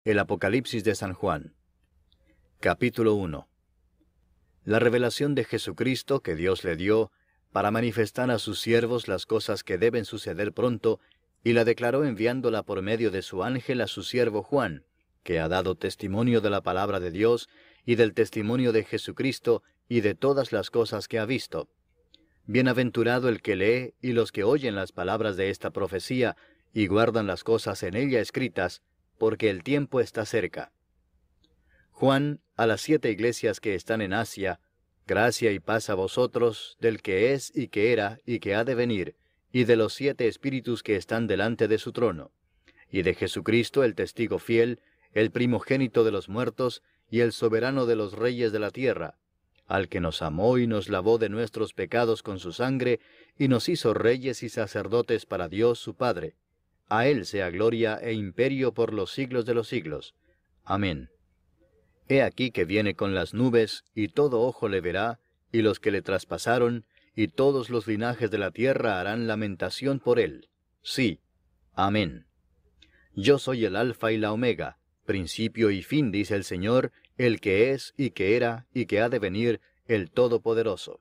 El Apocalipsis de San Juan. Capítulo 1. La revelación de Jesucristo que Dios le dio para manifestar a sus siervos las cosas que deben suceder pronto, y la declaró enviándola por medio de su ángel a su siervo Juan, que ha dado testimonio de la palabra de Dios y del testimonio de Jesucristo y de todas las cosas que ha visto. Bienaventurado el que lee y los que oyen las palabras de esta profecía y guardan las cosas en ella escritas, porque el tiempo está cerca. Juan, a las 7 iglesias que están en Asia, gracia y paz a vosotros, del que es y que era y que ha de venir, y de los 7 espíritus que están delante de su trono, y de Jesucristo el testigo fiel, el primogénito de los muertos, y el soberano de los reyes de la tierra, al que nos amó y nos lavó de nuestros pecados con su sangre, y nos hizo reyes y sacerdotes para Dios su Padre. A Él sea gloria e imperio por los siglos de los siglos. Amén. He aquí que viene con las nubes, y todo ojo le verá, y los que le traspasaron, y todos los linajes de la tierra harán lamentación por él. Sí. Amén. Yo soy el Alfa y la Omega, principio y fin, dice el Señor, el que es, y que era, y que ha de venir, el Todopoderoso.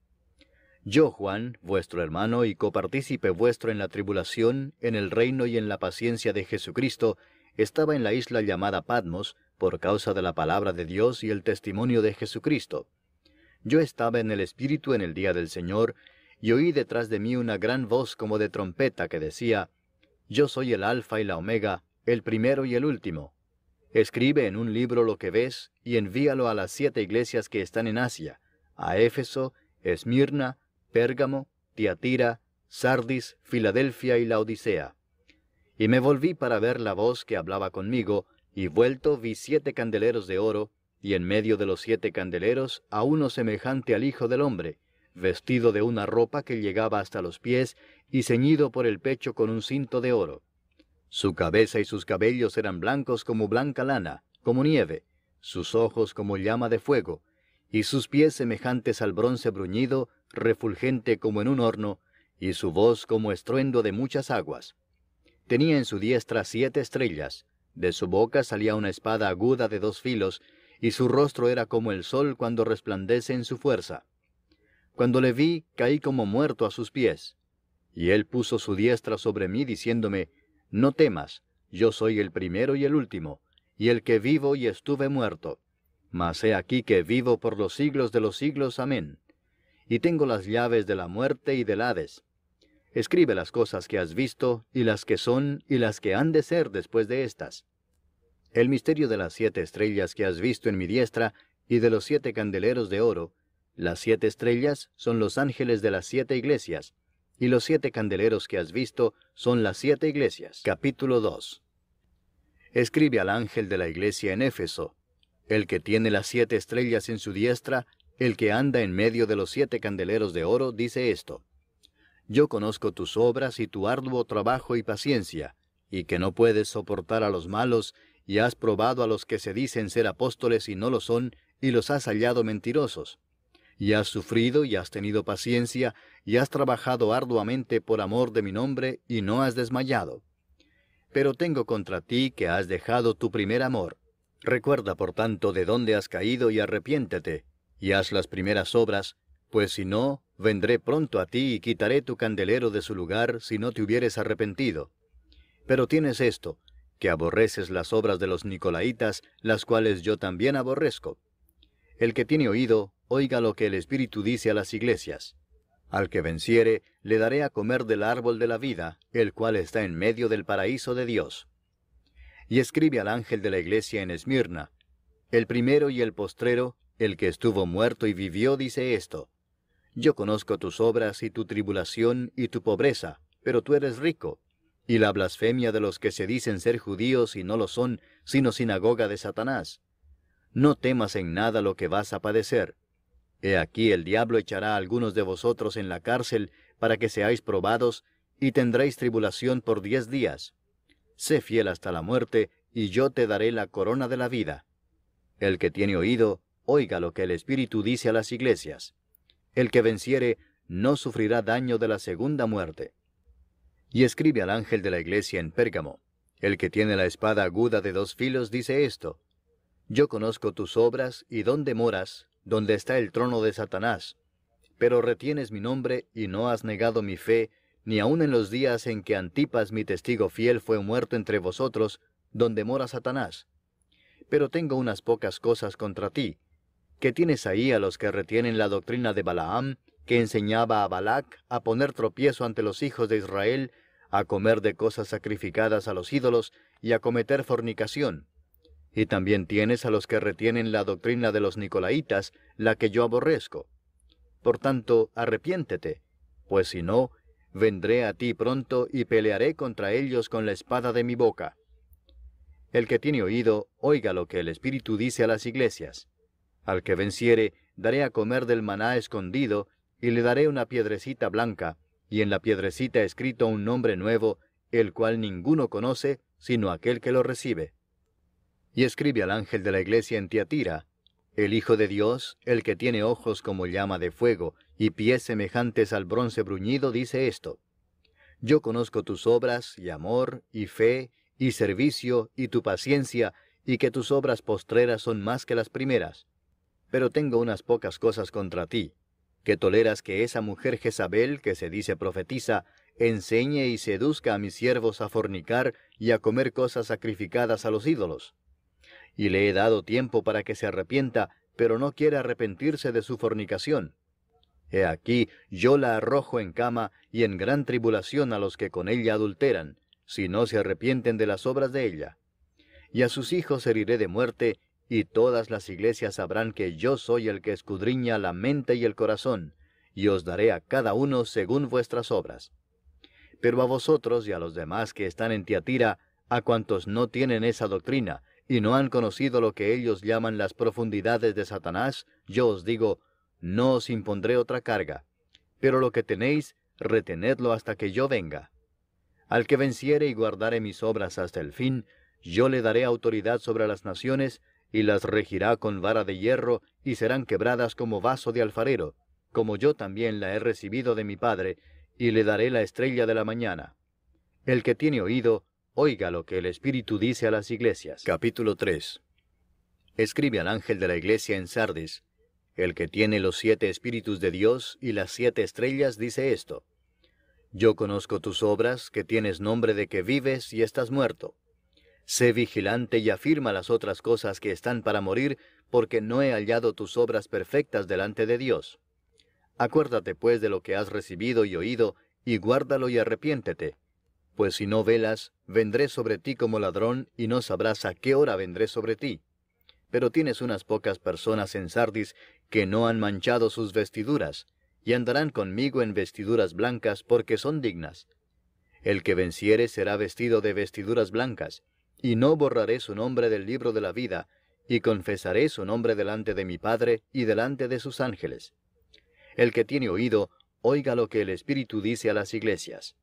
Yo, Juan, vuestro hermano y copartícipe vuestro en la tribulación, en el reino y en la paciencia de Jesucristo, estaba en la isla llamada Patmos, por causa de la palabra de Dios y el testimonio de Jesucristo. Yo estaba en el Espíritu en el día del Señor, y oí detrás de mí una gran voz como de trompeta que decía: Yo soy el Alfa y la Omega, el primero y el último. Escribe en un libro lo que ves, y envíalo a las 7 iglesias que están en Asia, a Éfeso, Esmirna, Pérgamo, Tiatira, Sardis, Filadelfia y Laodicea. Y me volví para ver la voz que hablaba conmigo, y vuelto vi 7 candeleros de oro, y en medio de los 7 candeleros a uno semejante al Hijo del Hombre, vestido de una ropa que llegaba hasta los pies, y ceñido por el pecho con un cinto de oro. Su cabeza y sus cabellos eran blancos como blanca lana, como nieve, sus ojos como llama de fuego, y sus pies semejantes al bronce bruñido, refulgente como en un horno, y su voz como estruendo de muchas aguas. Tenía en su diestra 7 estrellas, de su boca salía una espada aguda de 2 filos, y su rostro era como el sol cuando resplandece en su fuerza. Cuando le vi, caí como muerto a sus pies. Y él puso su diestra sobre mí, diciéndome: No temas, yo soy el primero y el último, y el que vivo y estuve muerto. Mas he aquí que vivo por los siglos de los siglos. Amén. Y tengo las llaves de la muerte y del Hades. Escribe las cosas que has visto, y las que son, y las que han de ser después de estas. El misterio de las 7 estrellas que has visto en mi diestra, y de los 7 candeleros de oro. Las 7 estrellas son los ángeles de las 7 iglesias, y los 7 candeleros que has visto son las 7 iglesias. Capítulo 2. Escribe al ángel de la iglesia en Éfeso: El que tiene las 7 estrellas en su diestra, el que anda en medio de los 7 candeleros de oro, dice esto: Yo conozco tus obras y tu arduo trabajo y paciencia, y que no puedes soportar a los malos, y has probado a los que se dicen ser apóstoles y no lo son, y los has hallado mentirosos. Y has sufrido y has tenido paciencia, y has trabajado arduamente por amor de mi nombre, y no has desmayado. Pero tengo contra ti que has dejado tu primer amor. Recuerda, por tanto, de dónde has caído, y arrepiéntete, y haz las primeras obras, pues si no, vendré pronto a ti y quitaré tu candelero de su lugar si no te hubieres arrepentido. Pero tienes esto, que aborreces las obras de los nicolaítas, las cuales yo también aborrezco. El que tiene oído, oiga lo que el Espíritu dice a las iglesias. Al que venciere, le daré a comer del árbol de la vida, el cual está en medio del paraíso de Dios. Y escribe al ángel de la iglesia en Esmirna: El primero y el postrero, el que estuvo muerto y vivió, dice esto: Yo conozco tus obras y tu tribulación y tu pobreza, pero tú eres rico, y la blasfemia de los que se dicen ser judíos y no lo son, sino sinagoga de Satanás. No temas en nada lo que vas a padecer. He aquí el diablo echará a algunos de vosotros en la cárcel para que seáis probados, y tendréis tribulación por 10 días. Sé fiel hasta la muerte, y yo te daré la corona de la vida. El que tiene oído, oiga lo que el Espíritu dice a las iglesias. El que venciere, no sufrirá daño de la segunda muerte. Y escribe al ángel de la iglesia en Pérgamo: El que tiene la espada aguda de dos filos dice esto: Yo conozco tus obras y dónde moras, donde está el trono de Satanás. Pero retienes mi nombre y no has negado mi fe, ni aun en los días en que Antipas mi testigo fiel fue muerto entre vosotros, donde mora Satanás. Pero tengo unas pocas cosas contra ti, que tienes ahí a los que retienen la doctrina de Balaam, que enseñaba a Balac a poner tropiezo ante los hijos de Israel, a comer de cosas sacrificadas a los ídolos y a cometer fornicación. Y también tienes a los que retienen la doctrina de los Nicolaitas, la que yo aborrezco. Por tanto, arrepiéntete, pues si no, vendré a ti pronto y pelearé contra ellos con la espada de mi boca. El que tiene oído, oiga lo que el Espíritu dice a las iglesias. Al que venciere, daré a comer del maná escondido, y le daré una piedrecita blanca, y en la piedrecita escrito un nombre nuevo, el cual ninguno conoce, sino aquel que lo recibe. Y escribe al ángel de la iglesia en Tiatira: El Hijo de Dios, el que tiene ojos como llama de fuego, y pies semejantes al bronce bruñido, dice esto: Yo conozco tus obras, y amor, y fe, y servicio, y tu paciencia, y que tus obras postreras son más que las primeras. Pero tengo unas pocas cosas contra ti, que toleras que esa mujer Jezabel, que se dice profetiza, enseñe y seduzca a mis siervos a fornicar y a comer cosas sacrificadas a los ídolos. Y le he dado tiempo para que se arrepienta, pero no quiere arrepentirse de su fornicación. He aquí, yo la arrojo en cama y en gran tribulación a los que con ella adulteran, si no se arrepienten de las obras de ella. Y a sus hijos heriré de muerte, y todas las iglesias sabrán que yo soy el que escudriña la mente y el corazón, y os daré a cada uno según vuestras obras. Pero a vosotros y a los demás que están en Tiatira, a cuantos no tienen esa doctrina, y no han conocido lo que ellos llaman las profundidades de Satanás, yo os digo: no os impondré otra carga, pero lo que tenéis, retenedlo hasta que yo venga. Al que venciere y guardare mis obras hasta el fin, yo le daré autoridad sobre las naciones, y las regirá con vara de hierro, y serán quebradas como vaso de alfarero, como yo también la he recibido de mi Padre, y le daré la estrella de la mañana. El que tiene oído, oiga lo que el Espíritu dice a las iglesias. Capítulo 3. Escribe al ángel de la iglesia en Sardis: El que tiene los 7 Espíritus de Dios y las 7 estrellas dice esto: Yo conozco tus obras, que tienes nombre de que vives y estás muerto. Sé vigilante y afirma las otras cosas que están para morir, porque no he hallado tus obras perfectas delante de Dios. Acuérdate pues de lo que has recibido y oído, y guárdalo y arrepiéntete. Pues si no velas, vendré sobre ti como ladrón, y no sabrás a qué hora vendré sobre ti. Pero tienes unas pocas personas en Sardis que no han manchado sus vestiduras, y andarán conmigo en vestiduras blancas, porque son dignas. El que venciere será vestido de vestiduras blancas, y no borraré su nombre del libro de la vida, y confesaré su nombre delante de mi Padre y delante de sus ángeles. El que tiene oído, oiga lo que el Espíritu dice a las iglesias.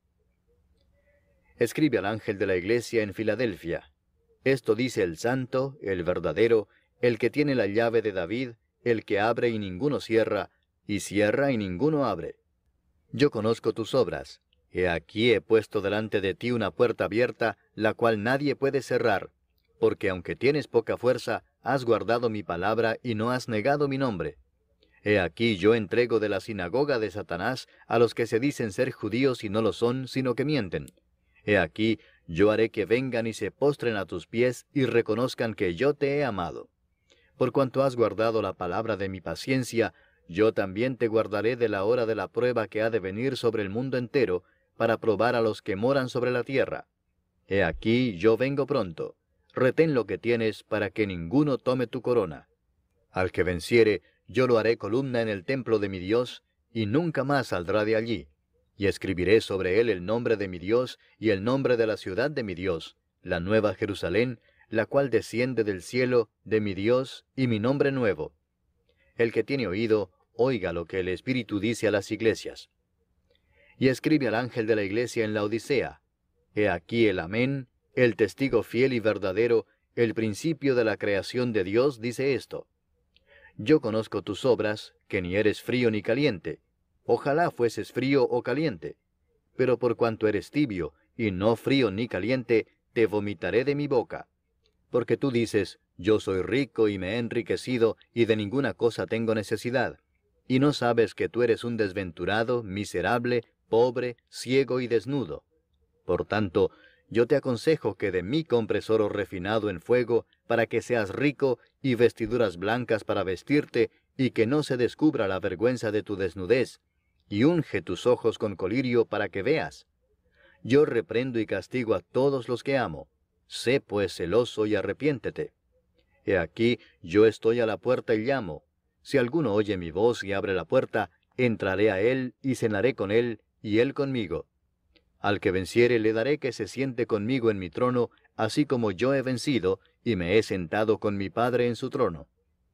Escribe al ángel de la iglesia en Filadelfia: Esto dice el santo, el verdadero, el que tiene la llave de David, el que abre y ninguno cierra, y cierra y ninguno abre. Yo conozco tus obras. He aquí he puesto delante de ti una puerta abierta, la cual nadie puede cerrar, porque aunque tienes poca fuerza, has guardado mi palabra y no has negado mi nombre. He aquí yo entrego de la sinagoga de Satanás a los que se dicen ser judíos y no lo son, sino que mienten. He aquí, yo haré que vengan y se postren a tus pies y reconozcan que yo te he amado. Por cuanto has guardado la palabra de mi paciencia, yo también te guardaré de la hora de la prueba que ha de venir sobre el mundo entero, para probar a los que moran sobre la tierra. He aquí, yo vengo pronto. Retén lo que tienes, para que ninguno tome tu corona. Al que venciere, yo lo haré columna en el templo de mi Dios, y nunca más saldrá de allí. Y escribiré sobre él el nombre de mi Dios y el nombre de la ciudad de mi Dios, la nueva Jerusalén, la cual desciende del cielo de mi Dios, y mi nombre nuevo. El que tiene oído, oiga lo que el Espíritu dice a las iglesias. Y escribe al ángel de la iglesia en la Odisea: He aquí el Amén, el testigo fiel y verdadero, el principio de la creación de Dios, dice esto: Yo conozco tus obras, que ni eres frío ni caliente. Ojalá fueses frío o caliente. Pero por cuanto eres tibio, y no frío ni caliente, te vomitaré de mi boca. Porque tú dices, yo soy rico y me he enriquecido, y de ninguna cosa tengo necesidad. Y no sabes que tú eres un desventurado, miserable, pobre, ciego y desnudo. Por tanto, yo te aconsejo que de mí compres oro refinado en fuego, para que seas rico, y vestiduras blancas para vestirte, y que no se descubra la vergüenza de tu desnudez, y unge tus ojos con colirio para que veas. Yo reprendo y castigo a todos los que amo. Sé pues celoso y arrepiéntete. He aquí, yo estoy a la puerta y llamo. Si alguno oye mi voz y abre la puerta, entraré a él y cenaré con él, y él conmigo. Al que venciere le daré que se siente conmigo en mi trono, así como yo he vencido, y me he sentado con mi Padre en su trono.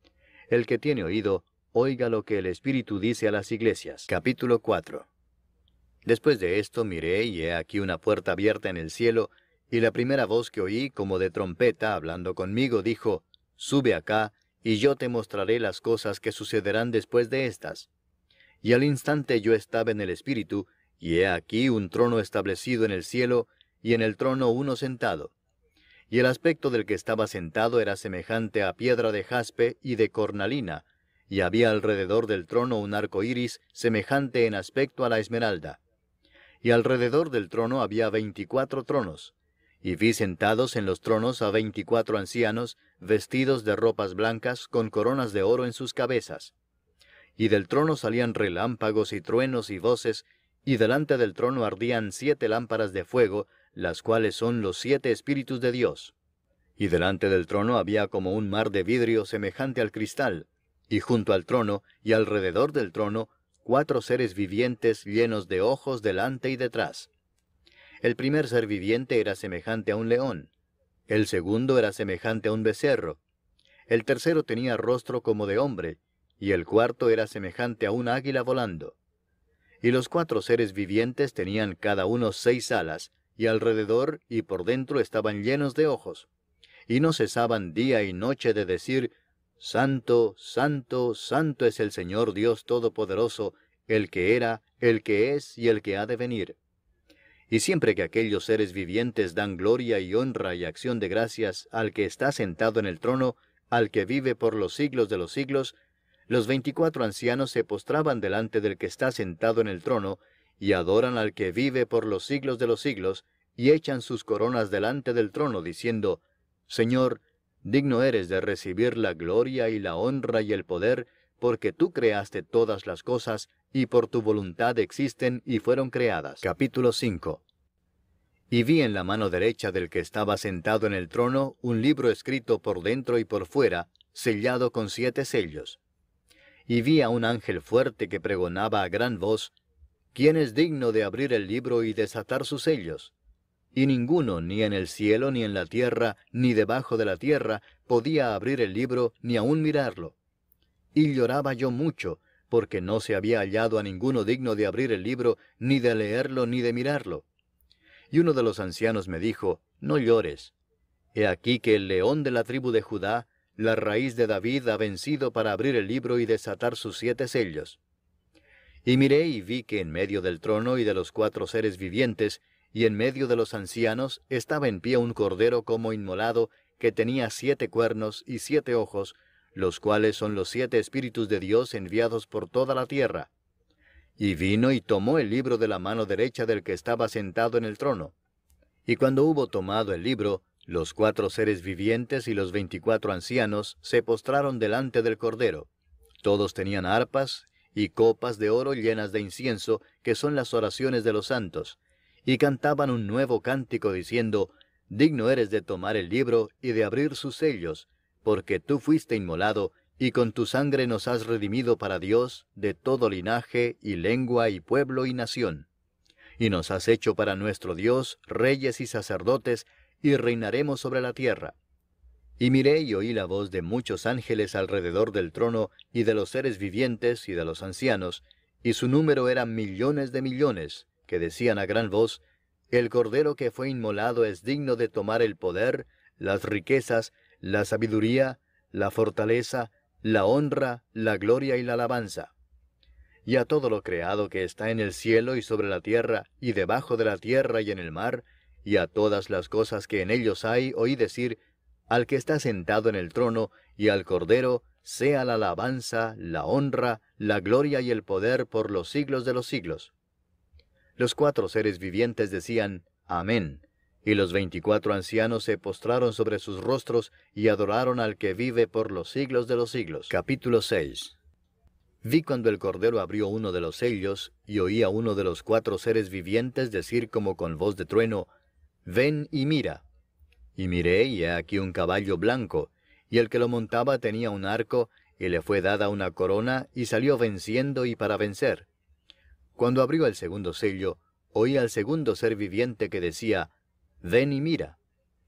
El que tiene oído, oiga lo que el Espíritu dice a las iglesias. Capítulo 4. Después de esto miré, y he aquí una puerta abierta en el cielo, y la primera voz que oí, como de trompeta, hablando conmigo, dijo, Sube acá, y yo te mostraré las cosas que sucederán después de estas. Y al instante yo estaba en el Espíritu, y he aquí un trono establecido en el cielo, y en el trono uno sentado. Y el aspecto del que estaba sentado era semejante a piedra de jaspe y de cornalina, y había alrededor del trono un arco iris semejante en aspecto a la esmeralda. Y alrededor del trono había 24 tronos, y vi sentados en los tronos a 24 ancianos, vestidos de ropas blancas, con coronas de oro en sus cabezas. Y del trono salían relámpagos y truenos y voces, y delante del trono ardían 7 lámparas de fuego, las cuales son los 7 Espíritus de Dios. Y delante del trono había como un mar de vidrio semejante al cristal, y junto al trono, y alrededor del trono, 4 seres vivientes llenos de ojos delante y detrás. El primer ser viviente era semejante a un león, el segundo era semejante a un becerro, el tercero tenía rostro como de hombre, y el cuarto era semejante a un águila volando. Y los 4 seres vivientes tenían cada uno 6 alas, y alrededor y por dentro estaban llenos de ojos, y no cesaban día y noche de decir, Santo, Santo, Santo es el Señor Dios Todopoderoso, el que era, el que es y el que ha de venir. Y siempre que aquellos seres vivientes dan gloria y honra y acción de gracias al que está sentado en el trono, al que vive por los siglos de los siglos, los 24 ancianos se postraban delante del que está sentado en el trono, y adoran al que vive por los siglos de los siglos, y echan sus coronas delante del trono, diciendo, Señor, digno eres de recibir la gloria y la honra y el poder, porque tú creaste todas las cosas, y por tu voluntad existen y fueron creadas. Capítulo 5. Y vi en la mano derecha del que estaba sentado en el trono un libro escrito por dentro y por fuera, sellado con 7 sellos. Y vi a un ángel fuerte que pregonaba a gran voz, ¿Quién es digno de abrir el libro y desatar sus sellos? Y ninguno, ni en el cielo, ni en la tierra, ni debajo de la tierra, podía abrir el libro, ni aun mirarlo. Y lloraba yo mucho, porque no se había hallado a ninguno digno de abrir el libro, ni de leerlo, ni de mirarlo. Y uno de los ancianos me dijo, No llores. He aquí que el león de la tribu de Judá, la raíz de David, ha vencido para abrir el libro y desatar sus 7 sellos. Y miré y vi que en medio del trono y de los 4 seres vivientes, y en medio de los ancianos, estaba en pie un cordero como inmolado, que tenía 7 cuernos y 7 ojos, los cuales son los 7 Espíritus de Dios enviados por toda la tierra. Y vino y tomó el libro de la mano derecha del que estaba sentado en el trono. Y cuando hubo tomado el libro, los 4 seres vivientes y los 24 ancianos se postraron delante del cordero. Todos tenían arpas y copas de oro llenas de incienso, que son las oraciones de los santos, y cantaban un nuevo cántico diciendo, Digno eres de tomar el libro y de abrir sus sellos, porque tú fuiste inmolado, y con tu sangre nos has redimido para Dios de todo linaje y lengua y pueblo y nación. Y nos has hecho para nuestro Dios reyes y sacerdotes, y reinaremos sobre la tierra. Y miré y oí la voz de muchos ángeles alrededor del trono, y de los seres vivientes y de los ancianos, y su número era millones de millones, que decían a gran voz, El Cordero que fue inmolado es digno de tomar el poder, las riquezas, la sabiduría, la fortaleza, la honra, la gloria y la alabanza. Y a todo lo creado que está en el cielo y sobre la tierra, y debajo de la tierra y en el mar, y a todas las cosas que en ellos hay, oí decir, al que está sentado en el trono, y al Cordero, sea la alabanza, la honra, la gloria y el poder por los siglos de los siglos. Los 4 seres vivientes decían, Amén. Y los 24 ancianos se postraron sobre sus rostros y adoraron al que vive por los siglos de los siglos. Capítulo 6. Vi cuando el Cordero abrió uno de los sellos, y oí a uno de los 4 seres vivientes decir como con voz de trueno, Ven y mira. Y miré, y he aquí un caballo blanco, y el que lo montaba tenía un arco, y le fue dada una corona, y salió venciendo y para vencer. Cuando abrió el segundo sello, oí al segundo ser viviente que decía, Ven y mira.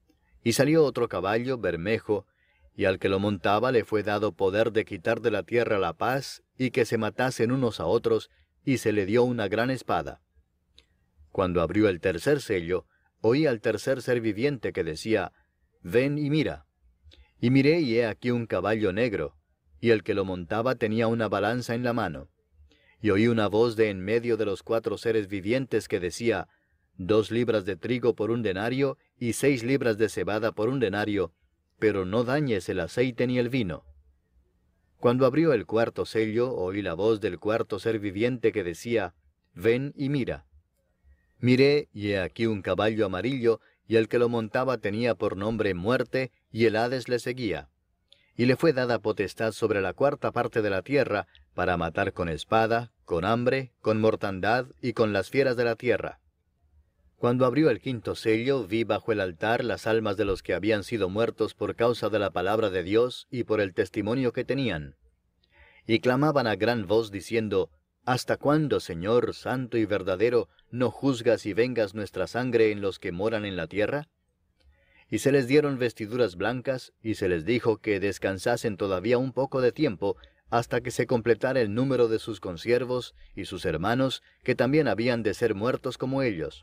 Y salió otro caballo bermejo, y al que lo montaba le fue dado poder de quitar de la tierra la paz, y que se matasen unos a otros, y se le dio una gran espada. Cuando abrió el tercer sello, oí al tercer ser viviente que decía, Ven y mira. Y miré, y he aquí un caballo negro, y el que lo montaba tenía una balanza en la mano. Y oí una voz de en medio de los 4 seres vivientes que decía, 2 libras de trigo por un denario, y 6 libras de cebada por un denario, pero no dañes el aceite ni el vino. Cuando abrió el cuarto sello, oí la voz del cuarto ser viviente que decía, Ven y mira. Miré, y he aquí un caballo amarillo, y el que lo montaba tenía por nombre Muerte, y el Hades le seguía. Y le fue dada potestad sobre la 4ª parte de la tierra, para matar con espada, con hambre, con mortandad, y con las fieras de la tierra. Cuando abrió el 5º sello, vi bajo el altar las almas de los que habían sido muertos por causa de la palabra de Dios y por el testimonio que tenían. Y clamaban a gran voz diciendo, ¿Hasta cuándo, Señor, santo y verdadero, no juzgas y vengas nuestra sangre en los que moran en la tierra? Y se les dieron vestiduras blancas, y se les dijo que descansasen todavía un poco de tiempo, hasta que se completara el número de sus consiervos y sus hermanos, que también habían de ser muertos como ellos.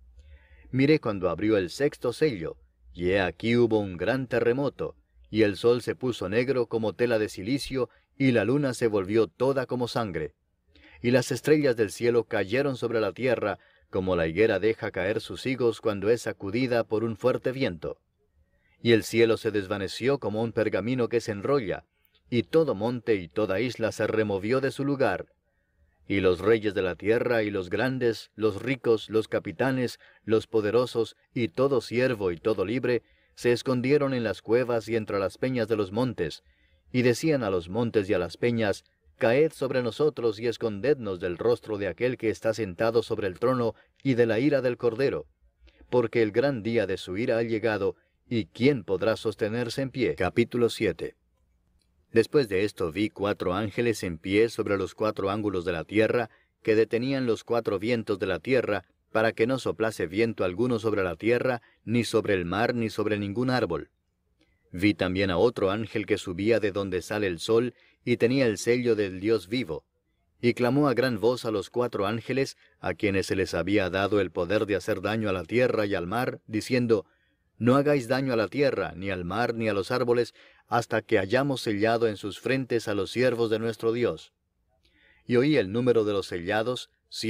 Miré cuando abrió el 6º sello, y he aquí hubo un gran terremoto, y el sol se puso negro como tela de cilicio, y la luna se volvió toda como sangre. Y las estrellas del cielo cayeron sobre la tierra, como la higuera deja caer sus higos cuando es sacudida por un fuerte viento. Y el cielo se desvaneció como un pergamino que se enrolla, y todo monte y toda isla se removió de su lugar. Y los reyes de la tierra y los grandes, los ricos, los capitanes, los poderosos, y todo siervo y todo libre, se escondieron en las cuevas y entre las peñas de los montes, y decían a los montes y a las peñas, Caed sobre nosotros y escondednos del rostro de aquel que está sentado sobre el trono y de la ira del Cordero, porque el gran día de su ira ha llegado, y ¿quién podrá sostenerse en pie? Capítulo 7. Después de esto vi 4 ángeles en pie sobre los 4 ángulos de la tierra, que detenían los 4 vientos de la tierra, para que no soplase viento alguno sobre la tierra, ni sobre el mar, ni sobre ningún árbol. Vi también a otro ángel que subía de donde sale el sol, y tenía el sello del Dios vivo. Y clamó a gran voz a los 4 ángeles, a quienes se les había dado el poder de hacer daño a la tierra y al mar, diciendo, No hagáis daño a la tierra, ni al mar, ni a los árboles, hasta que hayamos sellado en sus frentes a los siervos de nuestro Dios. Y oí el número de los sellados,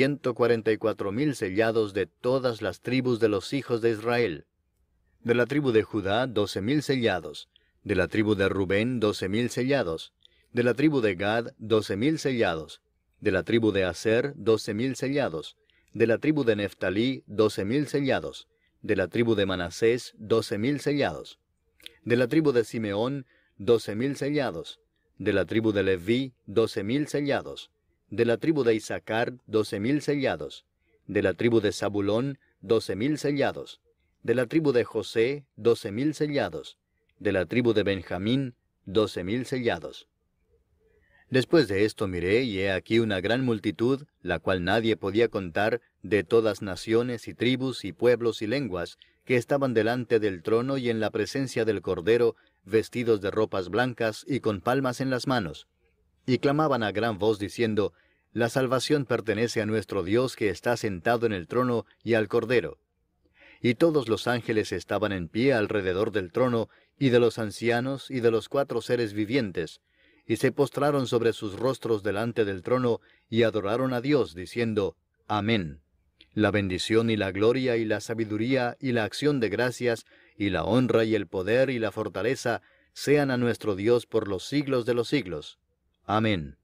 144,000 sellados de todas las tribus de los hijos de Israel. De la tribu de Judá, 12,000 sellados. De la tribu de Rubén, 12,000 sellados. De la tribu de Gad, 12,000 sellados. De la tribu de Aser, 12,000 sellados. De la tribu de Neftalí, 12,000 sellados. De la tribu de Manasés, 12,000 sellados. De la tribu de Simeón, 12,000 sellados. De la tribu de Leví, 12,000 sellados. De la tribu de Isaacar, 12,000 sellados. De la tribu de Zabulón, 12,000 sellados. De la tribu de José, 12,000 sellados. De la tribu de Benjamín, 12,000 sellados. Después de esto miré, y he aquí una gran multitud, la cual nadie podía contar, de todas naciones y tribus y pueblos y lenguas, que estaban delante del trono y en la presencia del Cordero, vestidos de ropas blancas y con palmas en las manos. Y clamaban a gran voz diciendo, La salvación pertenece a nuestro Dios que está sentado en el trono y al Cordero. Y todos los ángeles estaban en pie alrededor del trono, y de los ancianos, y de los 4 seres vivientes, y se postraron sobre sus rostros delante del trono, y adoraron a Dios, diciendo, Amén. La bendición y la gloria y la sabiduría y la acción de gracias y la honra y el poder y la fortaleza sean a nuestro Dios por los siglos de los siglos. Amén.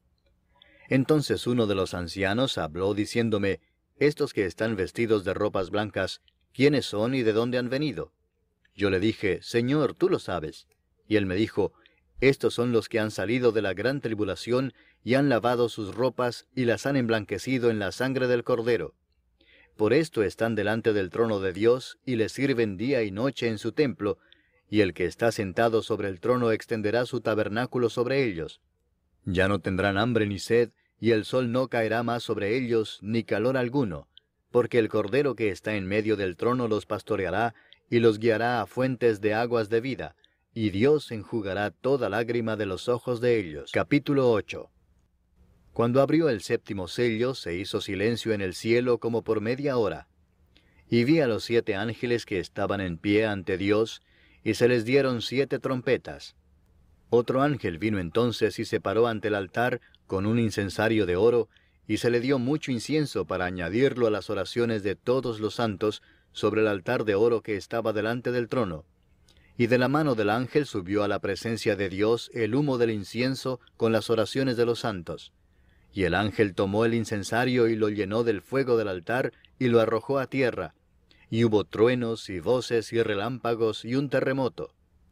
Entonces uno de los ancianos habló diciéndome, estos que están vestidos de ropas blancas, ¿quiénes son y de dónde han venido? Yo le dije, Señor, tú lo sabes. Y él me dijo, estos son los que han salido de la gran tribulación y han lavado sus ropas y las han emblanquecido en la sangre del Cordero. Por esto están delante del trono de Dios y le sirven día y noche en su templo, y el que está sentado sobre el trono extenderá su tabernáculo sobre ellos. Ya no tendrán hambre ni sed, y el sol no caerá más sobre ellos, ni calor alguno, porque el Cordero que está en medio del trono los pastoreará, y los guiará a fuentes de aguas de vida, y Dios enjugará toda lágrima de los ojos de ellos. Capítulo 8. Cuando abrió el séptimo sello, se hizo silencio en el cielo como por media hora. Y vi a los 7 ángeles que estaban en pie ante Dios, y se les dieron 7 trompetas. Otro ángel vino entonces y se paró ante el altar con un incensario de oro, y se le dio mucho incienso para añadirlo a las oraciones de todos los santos sobre el altar de oro que estaba delante del trono. Y de la mano del ángel subió a la presencia de Dios el humo del incienso con las oraciones de los santos. Y el ángel tomó el incensario y lo llenó del fuego del altar y lo arrojó a tierra. Y hubo truenos y voces y relámpagos y un terremoto.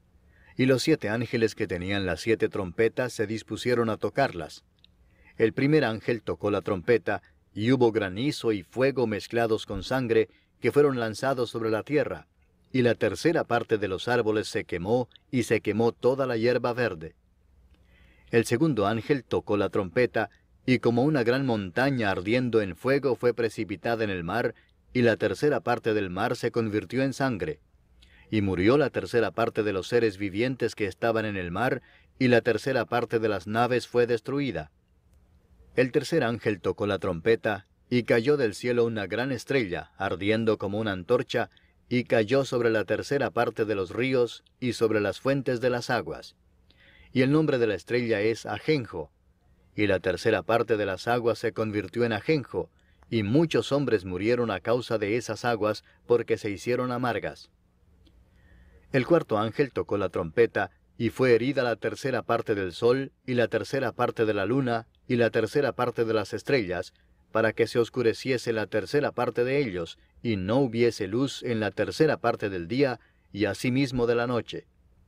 Y los 7 ángeles que tenían las 7 trompetas se dispusieron a tocarlas. El primer ángel tocó la trompeta, y hubo granizo y fuego mezclados con sangre, que fueron lanzados sobre la tierra, y la tercera parte de los árboles se quemó, y se quemó toda la hierba verde. El segundo ángel tocó la trompeta, y como una gran montaña ardiendo en fuego fue precipitada en el mar, y la tercera parte del mar se convirtió en sangre. Y murió la tercera parte de los seres vivientes que estaban en el mar, y la tercera parte de las naves fue destruida. El tercer ángel tocó la trompeta, y cayó del cielo una gran estrella, ardiendo como una antorcha, y cayó sobre la tercera parte de los ríos, y sobre las fuentes de las aguas. Y el nombre de la estrella es Ajenjo. Y la tercera parte de las aguas se convirtió en ajenjo, y muchos hombres murieron a causa de esas aguas, porque se hicieron amargas. El cuarto ángel tocó la trompeta, y fue herida la tercera parte del sol, y la tercera parte de la luna, y la tercera parte de las estrellas, para que se oscureciese la tercera parte de ellos, y no hubiese luz en la tercera parte del día, y asimismo de la noche.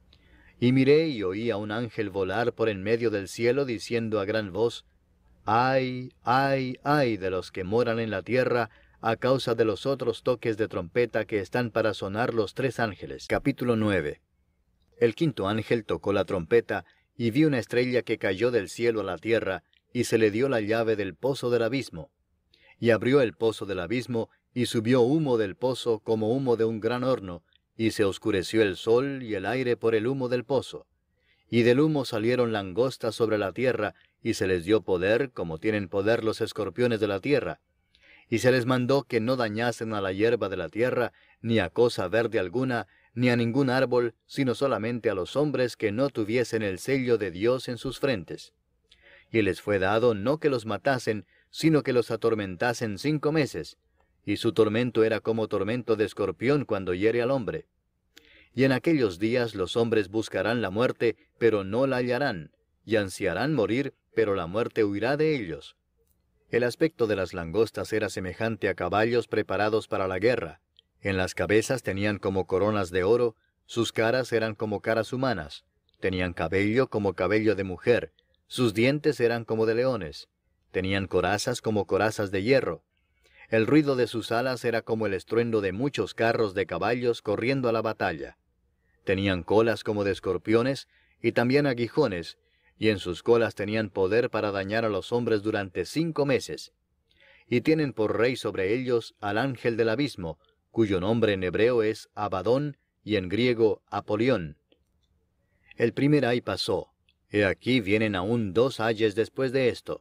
Y miré y oí a un ángel volar por en medio del cielo, diciendo a gran voz, ¡Ay, ay, ay de los que moran en la tierra, a causa de los otros toques de trompeta que están para sonar los 3 ángeles! Capítulo 9. El quinto ángel tocó la trompeta, y vi una estrella que cayó del cielo a la tierra, y se le dio la llave del pozo del abismo. Y abrió el pozo del abismo, y subió humo del pozo como humo de un gran horno, y se oscureció el sol y el aire por el humo del pozo. Y del humo salieron langostas sobre la tierra, y se les dio poder, como tienen poder los escorpiones de la tierra. Y se les mandó que no dañasen a la hierba de la tierra, ni a cosa verde alguna, ni a ningún árbol, sino solamente a los hombres que no tuviesen el sello de Dios en sus frentes. Y les fue dado no que los matasen, sino que los atormentasen 5 meses. Y su tormento era como tormento de escorpión cuando hiere al hombre. Y en aquellos días los hombres buscarán la muerte, pero no la hallarán, y ansiarán morir, pero la muerte huirá de ellos. El aspecto de las langostas era semejante a caballos preparados para la guerra. En las cabezas tenían como coronas de oro, sus caras eran como caras humanas, tenían cabello como cabello de mujer, sus dientes eran como de leones, tenían corazas como corazas de hierro. El ruido de sus alas era como el estruendo de muchos carros de caballos corriendo a la batalla. Tenían colas como de escorpiones, y también aguijones, y en sus colas tenían poder para dañar a los hombres durante 5 meses. Y tienen por rey sobre ellos al ángel del abismo, cuyo nombre en hebreo es Abadón, y en griego Apolión. El primer ay pasó. He aquí vienen aún 2 ayes después de esto.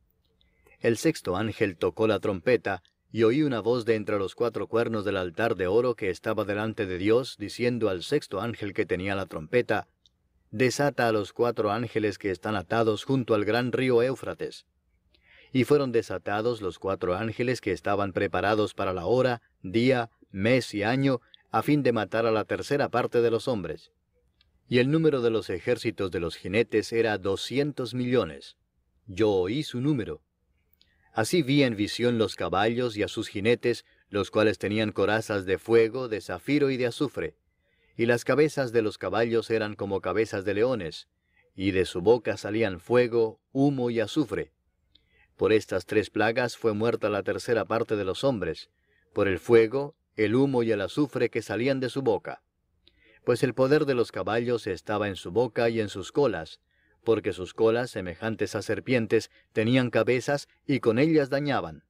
El sexto ángel tocó la trompeta, y oí una voz de entre los 4 cuernos del altar de oro que estaba delante de Dios, diciendo al sexto ángel que tenía la trompeta, «Desata a los 4 ángeles que están atados junto al gran río Éufrates». y fueron desatados los 4 ángeles que estaban preparados para la hora, día, mes y año, a fin de matar a la tercera parte de los hombres. Y el número de los ejércitos de los jinetes era 200 millones. Yo oí su número. Así vi en visión los caballos y a sus jinetes, los cuales tenían corazas de fuego, de zafiro y de azufre. Y las cabezas de los caballos eran como cabezas de leones, y de su boca salían fuego, humo y azufre. Por estas 3 plagas fue muerta la tercera parte de los hombres, por el fuego, el humo y el azufre que salían de su boca. Pues el poder de los caballos estaba en su boca y en sus colas, porque sus colas, semejantes a serpientes, tenían cabezas y con ellas dañaban.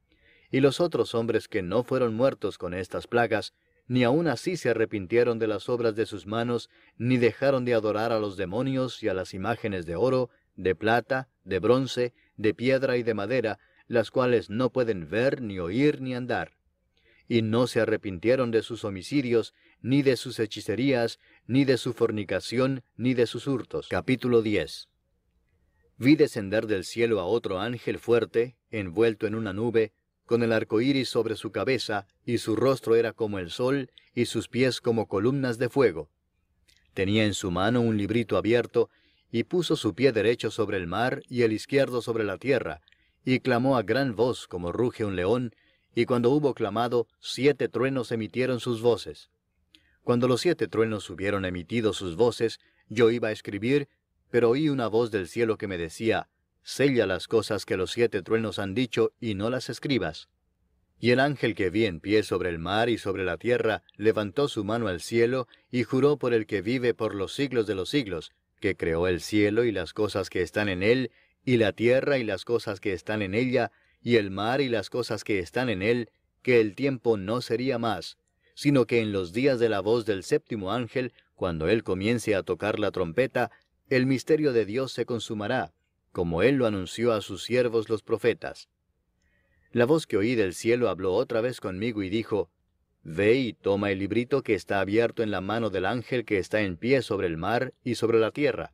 Y los otros hombres que no fueron muertos con estas plagas, ni aun así se arrepintieron de las obras de sus manos, ni dejaron de adorar a los demonios y a las imágenes de oro, de plata, de bronce, de piedra y de madera, las cuales no pueden ver, ni oír, ni andar. Y no se arrepintieron de sus homicidios, ni de sus hechicerías, ni de su fornicación, ni de sus hurtos. Capítulo 10. Vi descender del cielo a otro ángel fuerte, envuelto en una nube, con el arco iris sobre su cabeza, y su rostro era como el sol, y sus pies como columnas de fuego. Tenía en su mano un librito abierto, y puso su pie derecho sobre el mar, y el izquierdo sobre la tierra, y clamó a gran voz como ruge un león, y cuando hubo clamado, 7 truenos emitieron sus voces. Cuando los 7 truenos hubieron emitido sus voces, yo iba a escribir, pero oí una voz del cielo que me decía, sella las cosas que los 7 truenos han dicho, y no las escribas. Y el ángel que vi en pie sobre el mar y sobre la tierra, levantó su mano al cielo, y juró por el que vive por los siglos de los siglos, que creó el cielo y las cosas que están en él, y la tierra y las cosas que están en ella, y el mar y las cosas que están en él, que el tiempo no sería más, sino que en los días de la voz del 7º ángel, cuando él comience a tocar la trompeta, el misterio de Dios se consumará, como él lo anunció a sus siervos los profetas. La voz que oí del cielo habló otra vez conmigo y dijo, Ve y toma el librito que está abierto en la mano del ángel que está en pie sobre el mar y sobre la tierra.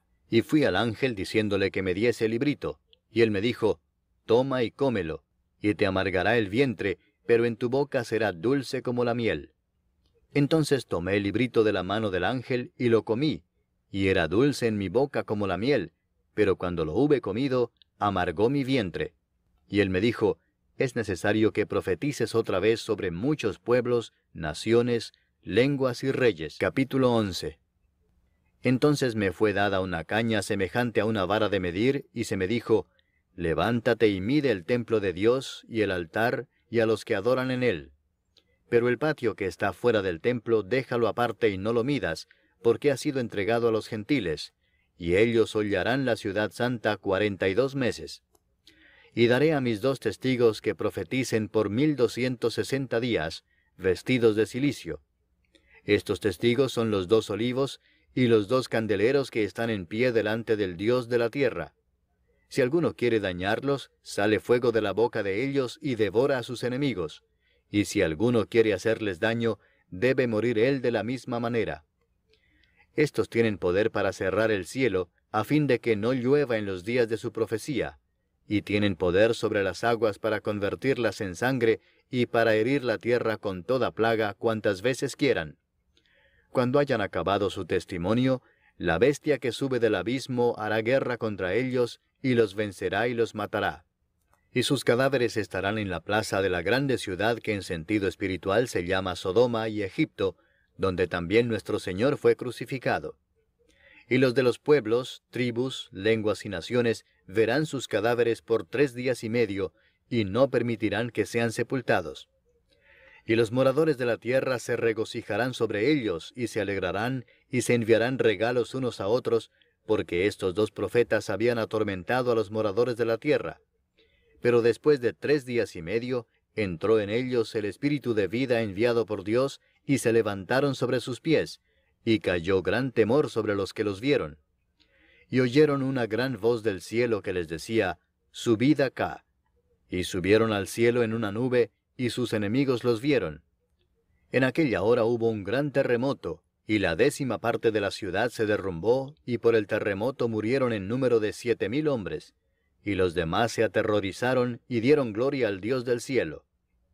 Y fui al ángel diciéndole que me diese el librito, y él me dijo, Toma y cómelo, y te amargará el vientre, pero en tu boca será dulce como la miel. Entonces tomé el librito de la mano del ángel y lo comí, y era dulce en mi boca como la miel, pero cuando lo hube comido, amargó mi vientre. Y él me dijo, es necesario que profetices otra vez sobre muchos pueblos, naciones, lenguas y reyes. Capítulo 11. Entonces me fue dada una caña semejante a una vara de medir, y se me dijo, levántate y mide el templo de Dios, y el altar, y a los que adoran en él. Pero el patio que está fuera del templo, déjalo aparte y no lo midas, porque ha sido entregado a los gentiles, y ellos hollarán la ciudad santa 42 meses. Y daré a mis 2 testigos que profeticen por 1260 días, vestidos de cilicio. Estos testigos son los 2 olivos, y los 2 candeleros que están en pie delante del Dios de la tierra. Si alguno quiere dañarlos, sale fuego de la boca de ellos y devora a sus enemigos. Y si alguno quiere hacerles daño, debe morir él de la misma manera. Estos tienen poder para cerrar el cielo, a fin de que no llueva en los días de su profecía, y tienen poder sobre las aguas para convertirlas en sangre, y para herir la tierra con toda plaga cuantas veces quieran. Cuando hayan acabado su testimonio, la bestia que sube del abismo hará guerra contra ellos, y los vencerá y los matará. Y sus cadáveres estarán en la plaza de la grande ciudad que en sentido espiritual se llama Sodoma y Egipto, donde también nuestro Señor fue crucificado. Y los de los pueblos, tribus, lenguas y naciones verán sus cadáveres por 3 días y medio, y no permitirán que sean sepultados. Y los moradores de la tierra se regocijarán sobre ellos, y se alegrarán, y se enviarán regalos unos a otros, porque estos 2 profetas habían atormentado a los moradores de la tierra. Pero después de 3 días y medio, entró en ellos el espíritu de vida enviado por Dios, y se levantaron sobre sus pies, y cayó gran temor sobre los que los vieron. Y oyeron una gran voz del cielo que les decía, Subid acá. Y subieron al cielo en una nube, y sus enemigos los vieron. En aquella hora hubo un gran terremoto, y la 10ª parte de la ciudad se derrumbó, y por el terremoto murieron en número de 7,000 hombres. y los demás se aterrorizaron y dieron gloria al Dios del cielo.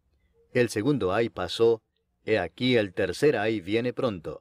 El segundo ay pasó, he aquí el tercer ay viene pronto.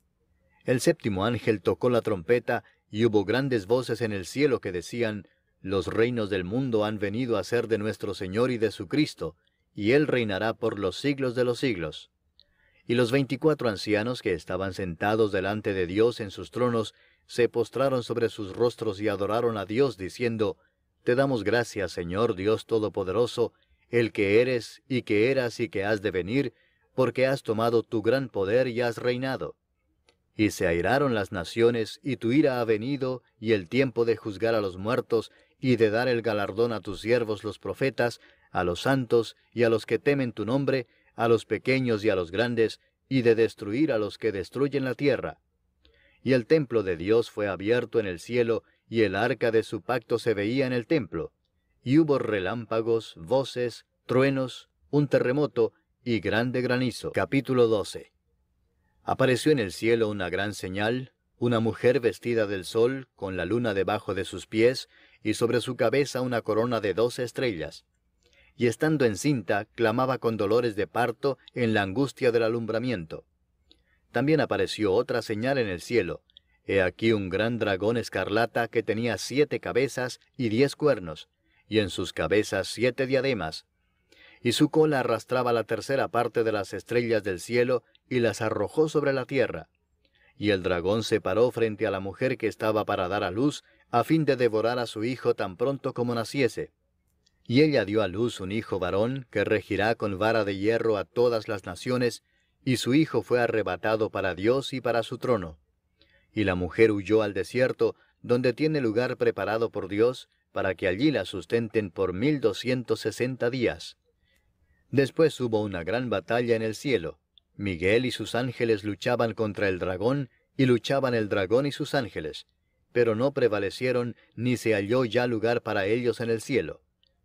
El séptimo ángel tocó la trompeta, y hubo grandes voces en el cielo que decían, los reinos del mundo han venido a ser de nuestro Señor y de su Cristo, y Él reinará por los siglos de los siglos. Y los 24 ancianos que estaban sentados delante de Dios en sus tronos, se postraron sobre sus rostros y adoraron a Dios, diciendo, Te damos gracias, Señor Dios Todopoderoso, el que eres, y que eras, y que has de venir, porque has tomado tu gran poder y has reinado. Y se airaron las naciones, y tu ira ha venido, y el tiempo de juzgar a los muertos, y de dar el galardón a tus siervos los profetas, a los santos, y a los que temen tu nombre, a los pequeños y a los grandes, y de destruir a los que destruyen la tierra. Y el templo de Dios fue abierto en el cielo, y el arca de su pacto se veía en el templo. Y hubo relámpagos, voces, truenos, un terremoto, y grande granizo. Capítulo 12. Apareció en el cielo una gran señal, una mujer vestida del sol, con la luna debajo de sus pies, y sobre su cabeza una corona de 12 estrellas. Y estando encinta, clamaba con dolores de parto en la angustia del alumbramiento. También apareció otra señal en el cielo. He aquí un gran dragón escarlata que tenía 7 cabezas y 10 cuernos, y en sus cabezas 7 diademas. Y su cola arrastraba la tercera parte de las estrellas del cielo, y las arrojó sobre la tierra. Y el dragón se paró frente a la mujer que estaba para dar a luz, a fin de devorar a su hijo tan pronto como naciese. Y ella dio a luz un hijo varón, que regirá con vara de hierro a todas las naciones, y su hijo fue arrebatado para Dios y para su trono. Y la mujer huyó al desierto, donde tiene lugar preparado por Dios, para que allí la sustenten por 1260 días. Después hubo una gran batalla en el cielo. Miguel y sus ángeles luchaban contra el dragón, y luchaban el dragón y sus ángeles, pero no prevalecieron, ni se halló ya lugar para ellos en el cielo.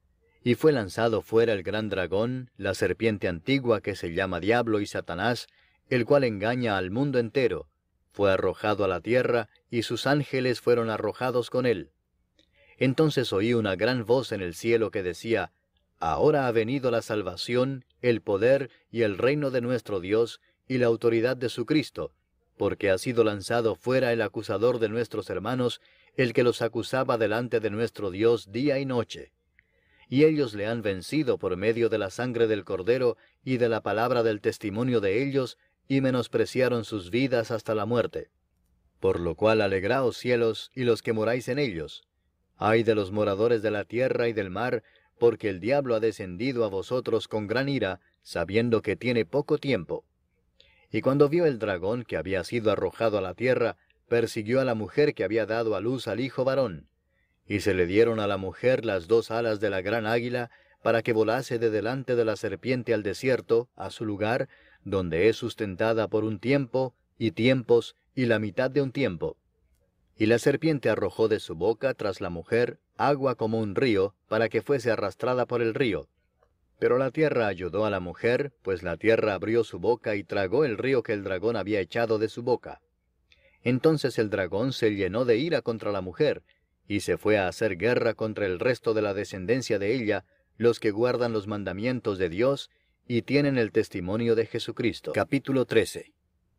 Y fue lanzado fuera el gran dragón, la serpiente antigua que se llama Diablo y Satanás, el cual engaña al mundo entero. Fue arrojado a la tierra, y sus ángeles fueron arrojados con él. Entonces oí una gran voz en el cielo que decía, Ahora ha venido la salvación, el poder y el reino de nuestro Dios, y la autoridad de su Cristo, porque ha sido lanzado fuera el acusador de nuestros hermanos, el que los acusaba delante de nuestro Dios día y noche. Y ellos le han vencido por medio de la sangre del Cordero y de la palabra del testimonio de ellos, y menospreciaron sus vidas hasta la muerte. Por lo cual alegraos cielos, y los que moráis en ellos. Ay de los moradores de la tierra y del mar, porque el diablo ha descendido a vosotros con gran ira, sabiendo que tiene poco tiempo. Y cuando vio el dragón que había sido arrojado a la tierra, persiguió a la mujer que había dado a luz al hijo varón. Y se le dieron a la mujer las 2 alas de la gran águila, para que volase de delante de la serpiente al desierto, a su lugar, donde es sustentada por un tiempo, y tiempos, y la mitad de un tiempo. Y la serpiente arrojó de su boca tras la mujer agua como un río, para que fuese arrastrada por el río. Pero la tierra ayudó a la mujer, pues la tierra abrió su boca y tragó el río que el dragón había echado de su boca. Entonces el dragón se llenó de ira contra la mujer, y se fue a hacer guerra contra el resto de la descendencia de ella, los que guardan los mandamientos de Dios, y tienen el testimonio de Jesucristo. Capítulo 13.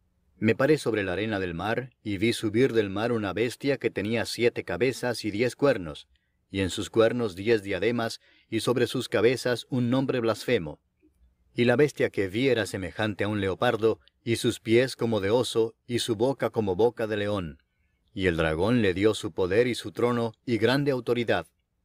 Me paré sobre la arena del mar, y vi subir del mar una bestia que tenía 7 cabezas y 10 cuernos, y en sus cuernos 10 diademas, y sobre sus cabezas un nombre blasfemo. Y la bestia que vi era semejante a un leopardo, y sus pies como de oso, y su boca como boca de león. Y el dragón le dio su poder y su trono, y grande autoridad.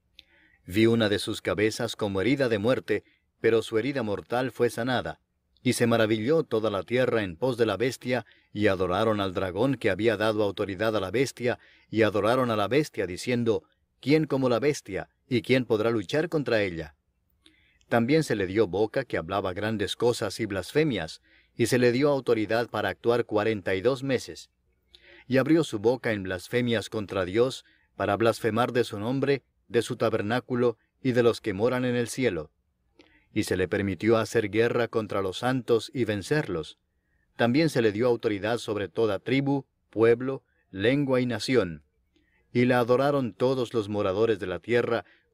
Vi una de sus cabezas como herida de muerte, pero su herida mortal fue sanada. Y se maravilló toda la tierra en pos de la bestia, y adoraron al dragón que había dado autoridad a la bestia, y adoraron a la bestia, diciendo, ¿Quién como la bestia? ¿Y quién podrá luchar contra ella? También se le dio boca que hablaba grandes cosas y blasfemias, y se le dio autoridad para actuar 42 meses. Y abrió su boca en blasfemias contra Dios, para blasfemar de su nombre, de su tabernáculo, y de los que moran en el cielo. Y se le permitió hacer guerra contra los santos y vencerlos. También se le dio autoridad sobre toda tribu, pueblo, lengua y nación. Y la adoraron todos los moradores de la tierra,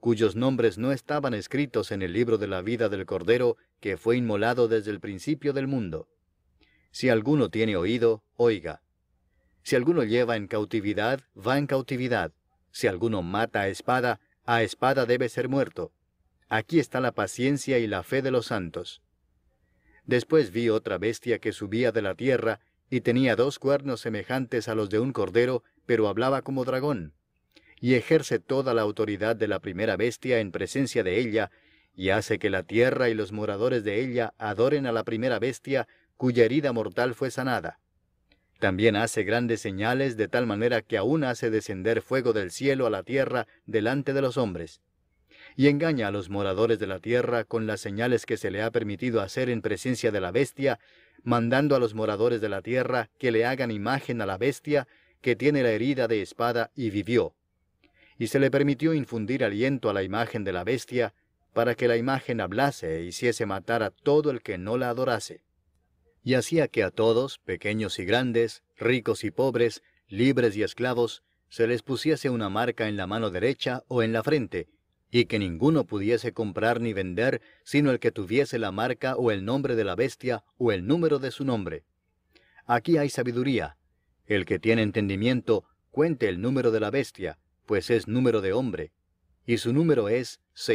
cuyos nombres no estaban escritos en el libro de la vida del Cordero que fue inmolado desde el principio del mundo. Si alguno tiene oído, oiga. Si alguno lleva en cautividad, va en cautividad. Si alguno mata a espada debe ser muerto. Aquí está la paciencia y la fe de los santos. Después vi otra bestia que subía de la tierra, y tenía 2 cuernos semejantes a los de un cordero, pero hablaba como dragón. Y ejerce toda la autoridad de la primera bestia en presencia de ella, y hace que la tierra y los moradores de ella adoren a la primera bestia, cuya herida mortal fue sanada. También hace grandes señales, de tal manera que aún hace descender fuego del cielo a la tierra delante de los hombres. Y engaña a los moradores de la tierra con las señales que se le ha permitido hacer en presencia de la bestia, mandando a los moradores de la tierra que le hagan imagen a la bestia, que tiene la herida de espada y vivió. Y se le permitió infundir aliento a la imagen de la bestia, para que la imagen hablase e hiciese matar a todo el que no la adorase. Y hacía que a todos, pequeños y grandes, ricos y pobres, libres y esclavos, se les pusiese una marca en la mano derecha o en la frente, y que ninguno pudiese comprar ni vender, sino el que tuviese la marca o el nombre de la bestia o el número de su nombre. Aquí hay sabiduría. El que tiene entendimiento, cuente el número de la bestia, pues es número de hombre, y su número es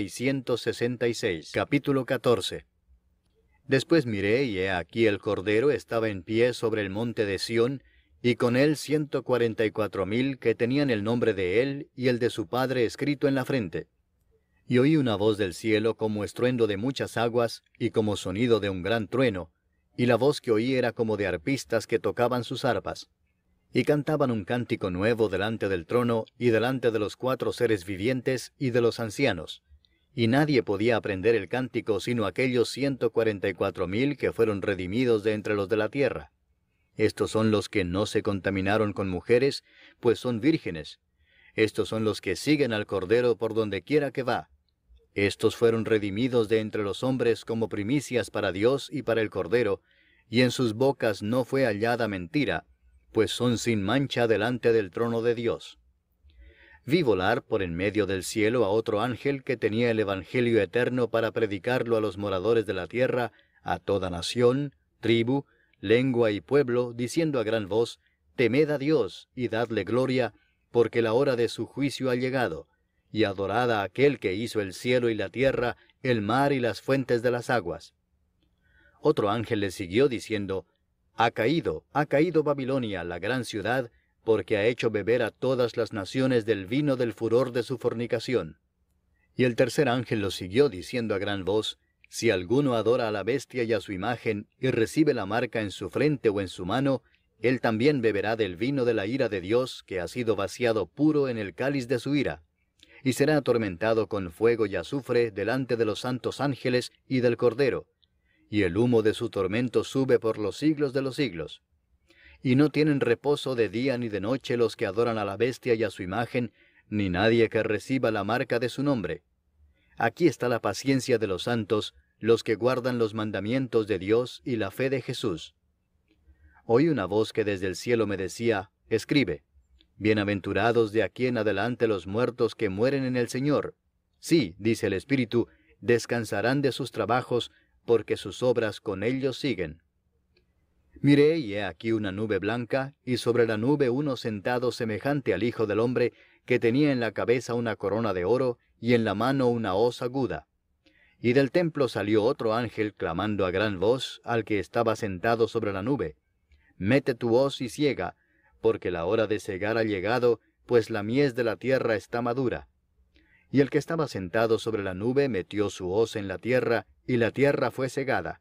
666. Capítulo 14. Después miré, y he aquí el Cordero estaba en pie sobre el monte de Sión, y con él 144,000 que tenían el nombre de él y el de su padre escrito en la frente. Y oí una voz del cielo como estruendo de muchas aguas, y como sonido de un gran trueno, y la voz que oí era como de arpistas que tocaban sus arpas. Y cantaban un cántico nuevo delante del trono, y delante de los 4 seres vivientes, y de los ancianos. Y nadie podía aprender el cántico sino aquellos 144,000 que fueron redimidos de entre los de la tierra. Estos son los que no se contaminaron con mujeres, pues son vírgenes. Estos son los que siguen al Cordero por donde quiera que va. Estos fueron redimidos de entre los hombres como primicias para Dios y para el Cordero, y en sus bocas no fue hallada mentira, pues son sin mancha delante del trono de Dios. Vi volar por en medio del cielo a otro ángel que tenía el Evangelio eterno para predicarlo a los moradores de la tierra, a toda nación, tribu, lengua y pueblo, diciendo a gran voz: Temed a Dios y dadle gloria, porque la hora de su juicio ha llegado, y adorad a aquel que hizo el cielo y la tierra, el mar y las fuentes de las aguas. Otro ángel le siguió diciendo: ha caído Babilonia, la gran ciudad, porque ha hecho beber a todas las naciones del vino del furor de su fornicación. Y el tercer ángel lo siguió diciendo a gran voz: si alguno adora a la bestia y a su imagen, y recibe la marca en su frente o en su mano, él también beberá del vino de la ira de Dios, que ha sido vaciado puro en el cáliz de su ira, y será atormentado con fuego y azufre delante de los santos ángeles y del Cordero, y el humo de su tormento sube por los siglos de los siglos. Y no tienen reposo de día ni de noche los que adoran a la bestia y a su imagen, ni nadie que reciba la marca de su nombre. Aquí está la paciencia de los santos, los que guardan los mandamientos de Dios y la fe de Jesús. Oí una voz que desde el cielo me decía: escribe, bienaventurados de aquí en adelante los muertos que mueren en el Señor. Sí, dice el Espíritu, descansarán de sus trabajos, porque sus obras con ellos siguen. Miré, y he aquí una nube blanca, y sobre la nube uno sentado semejante al Hijo del Hombre, que tenía en la cabeza una corona de oro, y en la mano una hoz aguda. Y del templo salió otro ángel, clamando a gran voz al que estaba sentado sobre la nube: mete tu hoz y siega, porque la hora de segar ha llegado, pues la mies de la tierra está madura. Y el que estaba sentado sobre la nube metió su hoz en la tierra, y la tierra fue segada.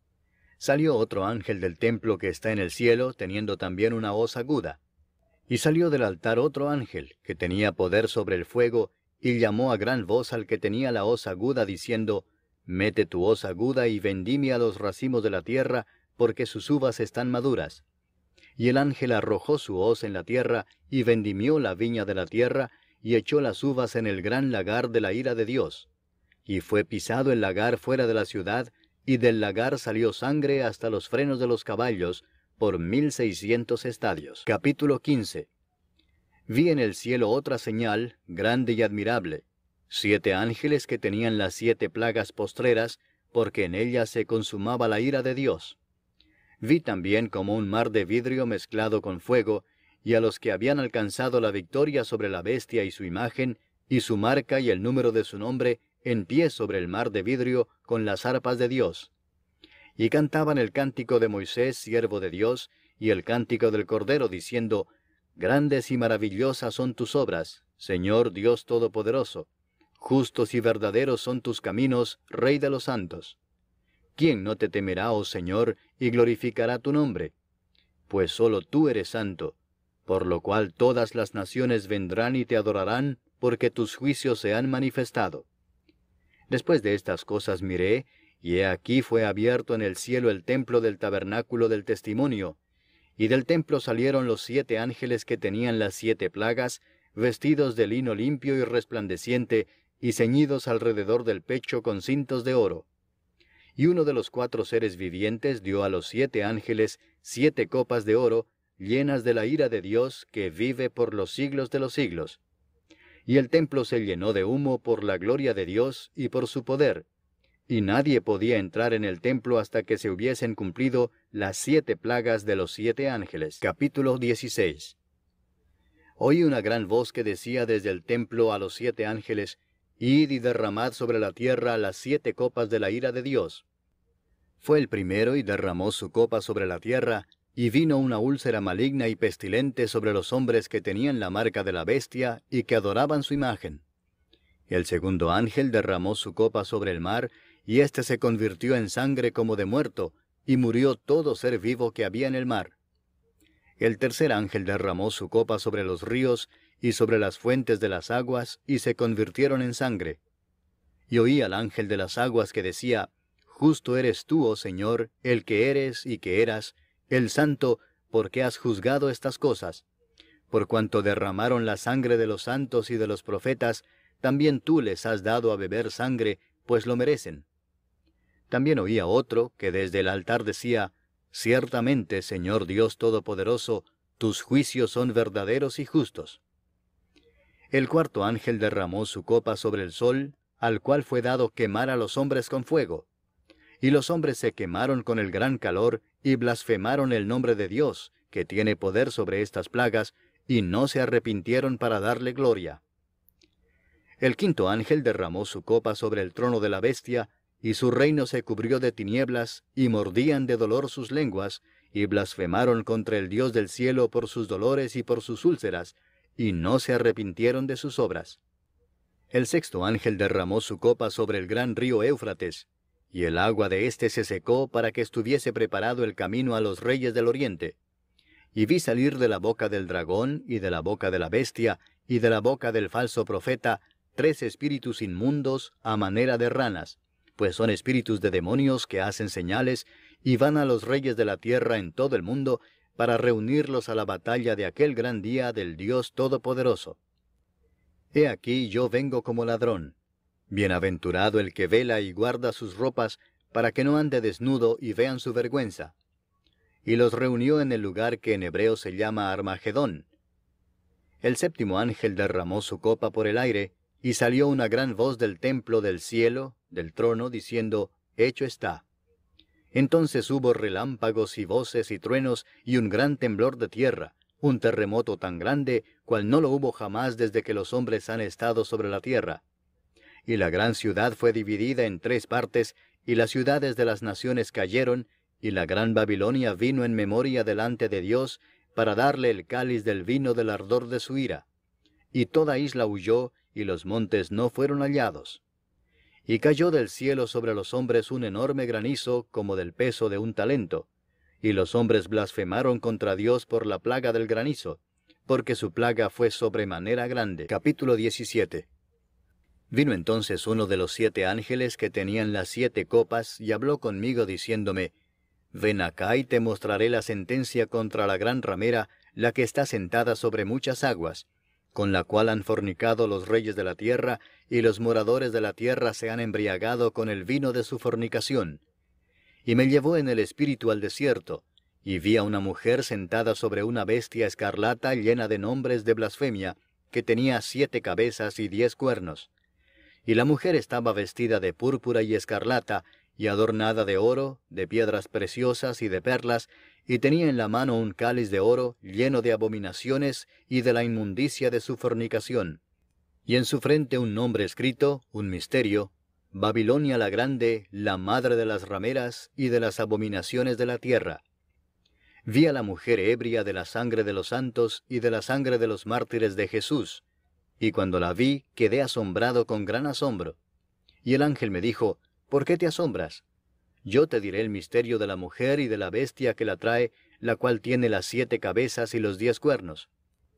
Salió otro ángel del templo que está en el cielo, teniendo también una hoz aguda. Y salió del altar otro ángel, que tenía poder sobre el fuego, y llamó a gran voz al que tenía la hoz aguda, diciendo: mete tu hoz aguda y vendimia los racimos de la tierra, porque sus uvas están maduras. Y el ángel arrojó su hoz en la tierra, y vendimió la viña de la tierra, y echó las uvas en el gran lagar de la ira de Dios. Y fue pisado el lagar fuera de la ciudad, y del lagar salió sangre hasta los frenos de los caballos, por 1,600 estadios. Capítulo 15. Vi en el cielo otra señal, grande y admirable. 7 ángeles que tenían las 7 plagas postreras, porque en ellas se consumaba la ira de Dios. Vi también como un mar de vidrio mezclado con fuego, y a los que habían alcanzado la victoria sobre la bestia y su imagen, y su marca y el número de su nombre, en pie sobre el mar de vidrio, con las arpas de Dios. Y cantaban el cántico de Moisés, siervo de Dios, y el cántico del Cordero, diciendo, Grandes y maravillosas son tus obras, Señor Dios Todopoderoso. Justos y verdaderos son tus caminos, Rey de los santos. ¿Quién no te temerá, oh Señor, y glorificará tu nombre? Pues solo tú eres santo, por lo cual todas las naciones vendrán y te adorarán, porque tus juicios se han manifestado. Después de estas cosas miré, y he aquí fue abierto en el cielo el templo del tabernáculo del testimonio, y del templo salieron los 7 ángeles que tenían las 7 plagas, vestidos de lino limpio y resplandeciente, y ceñidos alrededor del pecho con cintos de oro. Y uno de los 4 seres vivientes dio a los 7 ángeles 7 copas de oro, llenas de la ira de Dios, que vive por los siglos de los siglos. Y el templo se llenó de humo por la gloria de Dios y por su poder, y nadie podía entrar en el templo hasta que se hubiesen cumplido las 7 plagas de los 7 ángeles. Capítulo 16. Oí una gran voz que decía desde el templo a los 7 ángeles, Id y derramad sobre la tierra las 7 copas de la ira de Dios. Fue el primero y derramó su copa sobre la tierra, y vino una úlcera maligna y pestilente sobre los hombres que tenían la marca de la bestia y que adoraban su imagen. El segundo ángel derramó su copa sobre el mar, y éste se convirtió en sangre como de muerto, y murió todo ser vivo que había en el mar. El tercer ángel derramó su copa sobre los ríos y sobre las fuentes de las aguas, y se convirtieron en sangre. Y oí al ángel de las aguas que decía, Justo eres tú, oh Señor, el que eres y que eras, el Santo, porque has juzgado estas cosas. Por cuanto derramaron la sangre de los santos y de los profetas, también tú les has dado a beber sangre, pues lo merecen. También oía otro que desde el altar decía, Ciertamente, Señor Dios Todopoderoso, tus juicios son verdaderos y justos. El cuarto ángel derramó su copa sobre el sol, al cual fue dado quemar a los hombres con fuego. Y los hombres se quemaron con el gran calor, y blasfemaron el nombre de Dios, que tiene poder sobre estas plagas, y no se arrepintieron para darle gloria. El quinto ángel derramó su copa sobre el trono de la bestia, y su reino se cubrió de tinieblas, y mordían de dolor sus lenguas, y blasfemaron contra el Dios del cielo por sus dolores y por sus úlceras, y no se arrepintieron de sus obras. El sexto ángel derramó su copa sobre el gran río Éufrates, y el agua de éste se secó para que estuviese preparado el camino a los reyes del oriente. Y vi salir de la boca del dragón, y de la boca de la bestia, y de la boca del falso profeta, 3 espíritus inmundos a manera de ranas, pues son espíritus de demonios que hacen señales, y van a los reyes de la tierra en todo el mundo, para reunirlos a la batalla de aquel gran día del Dios Todopoderoso. He aquí yo vengo como ladrón. Bienaventurado el que vela y guarda sus ropas, para que no ande desnudo y vean su vergüenza. Y los reunió en el lugar que en hebreo se llama Armagedón. El séptimo ángel derramó su copa por el aire, y salió una gran voz del templo del cielo, del trono, diciendo, Hecho está. Entonces hubo relámpagos y voces y truenos, y un gran temblor de tierra, un terremoto tan grande, cual no lo hubo jamás desde que los hombres han estado sobre la tierra. Y la gran ciudad fue dividida en 3 partes, y las ciudades de las naciones cayeron, y la gran Babilonia vino en memoria delante de Dios, para darle el cáliz del vino del ardor de su ira. Y toda isla huyó, y los montes no fueron hallados. Y cayó del cielo sobre los hombres un enorme granizo, como del peso de un talento. Y los hombres blasfemaron contra Dios por la plaga del granizo, porque su plaga fue sobremanera grande. Capítulo 17. Vino entonces uno de los 7 ángeles que tenían las 7 copas, y habló conmigo diciéndome, Ven acá y te mostraré la sentencia contra la gran ramera, la que está sentada sobre muchas aguas, con la cual han fornicado los reyes de la tierra, y los moradores de la tierra se han embriagado con el vino de su fornicación. Y me llevó en el espíritu al desierto, y vi a una mujer sentada sobre una bestia escarlata llena de nombres de blasfemia, que tenía 7 cabezas y 10 cuernos. Y la mujer estaba vestida de púrpura y escarlata, y adornada de oro, de piedras preciosas y de perlas, y tenía en la mano un cáliz de oro lleno de abominaciones y de la inmundicia de su fornicación. Y en su frente un nombre escrito, un misterio: Babilonia la grande, la madre de las rameras y de las abominaciones de la tierra. Vi a la mujer ebria de la sangre de los santos y de la sangre de los mártires de Jesús, y cuando la vi quedé asombrado con gran asombro. Y el ángel me dijo: ¿Por qué te asombras? Yo te diré el misterio de la mujer y de la bestia que la trae, la cual tiene las 7 cabezas y los 10 cuernos.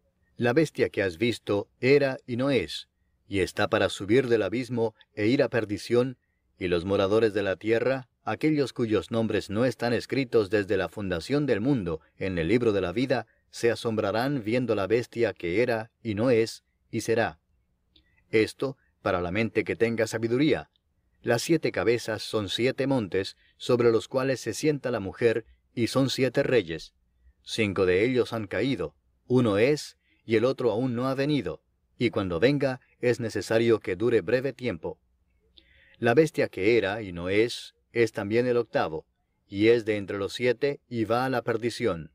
La bestia que has visto era y no es, y está para subir del abismo e ir a perdición, y los moradores de la tierra, aquellos cuyos nombres no están escritos desde la fundación del mundo en el libro de la vida, se asombrarán viendo la bestia que era y no es y será. Esto para la mente que tenga sabiduría. Las 7 cabezas son 7 montes, sobre los cuales se sienta la mujer, y son 7 reyes. 5 de ellos han caído, uno es, y el otro aún no ha venido, y cuando venga es necesario que dure breve tiempo. La bestia que era y no es también el octavo, y es de entre los 7, y va a la perdición.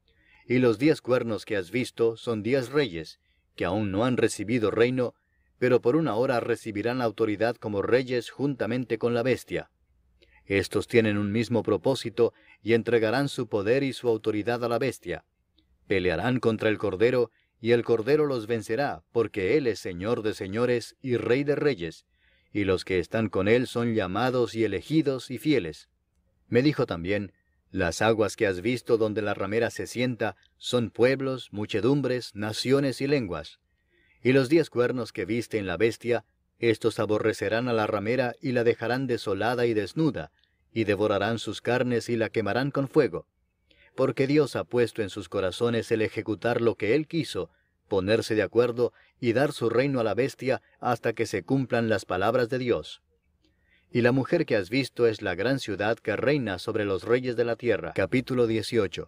Y los 10 cuernos que has visto son 10 reyes, que aún no han recibido reino, pero por una hora recibirán autoridad como reyes juntamente con la bestia. Estos tienen un mismo propósito, y entregarán su poder y su autoridad a la bestia. Pelearán contra el Cordero, y el Cordero los vencerá, porque Él es Señor de señores y Rey de reyes, y los que están con Él son llamados y elegidos y fieles. Me dijo también: las aguas que has visto donde la ramera se sienta son pueblos, muchedumbres, naciones y lenguas. Y los 10 cuernos que viste en la bestia, estos aborrecerán a la ramera y la dejarán desolada y desnuda, y devorarán sus carnes y la quemarán con fuego. Porque Dios ha puesto en sus corazones el ejecutar lo que Él quiso, ponerse de acuerdo y dar su reino a la bestia hasta que se cumplan las palabras de Dios. Y la mujer que has visto es la gran ciudad que reina sobre los reyes de la tierra. Capítulo 18.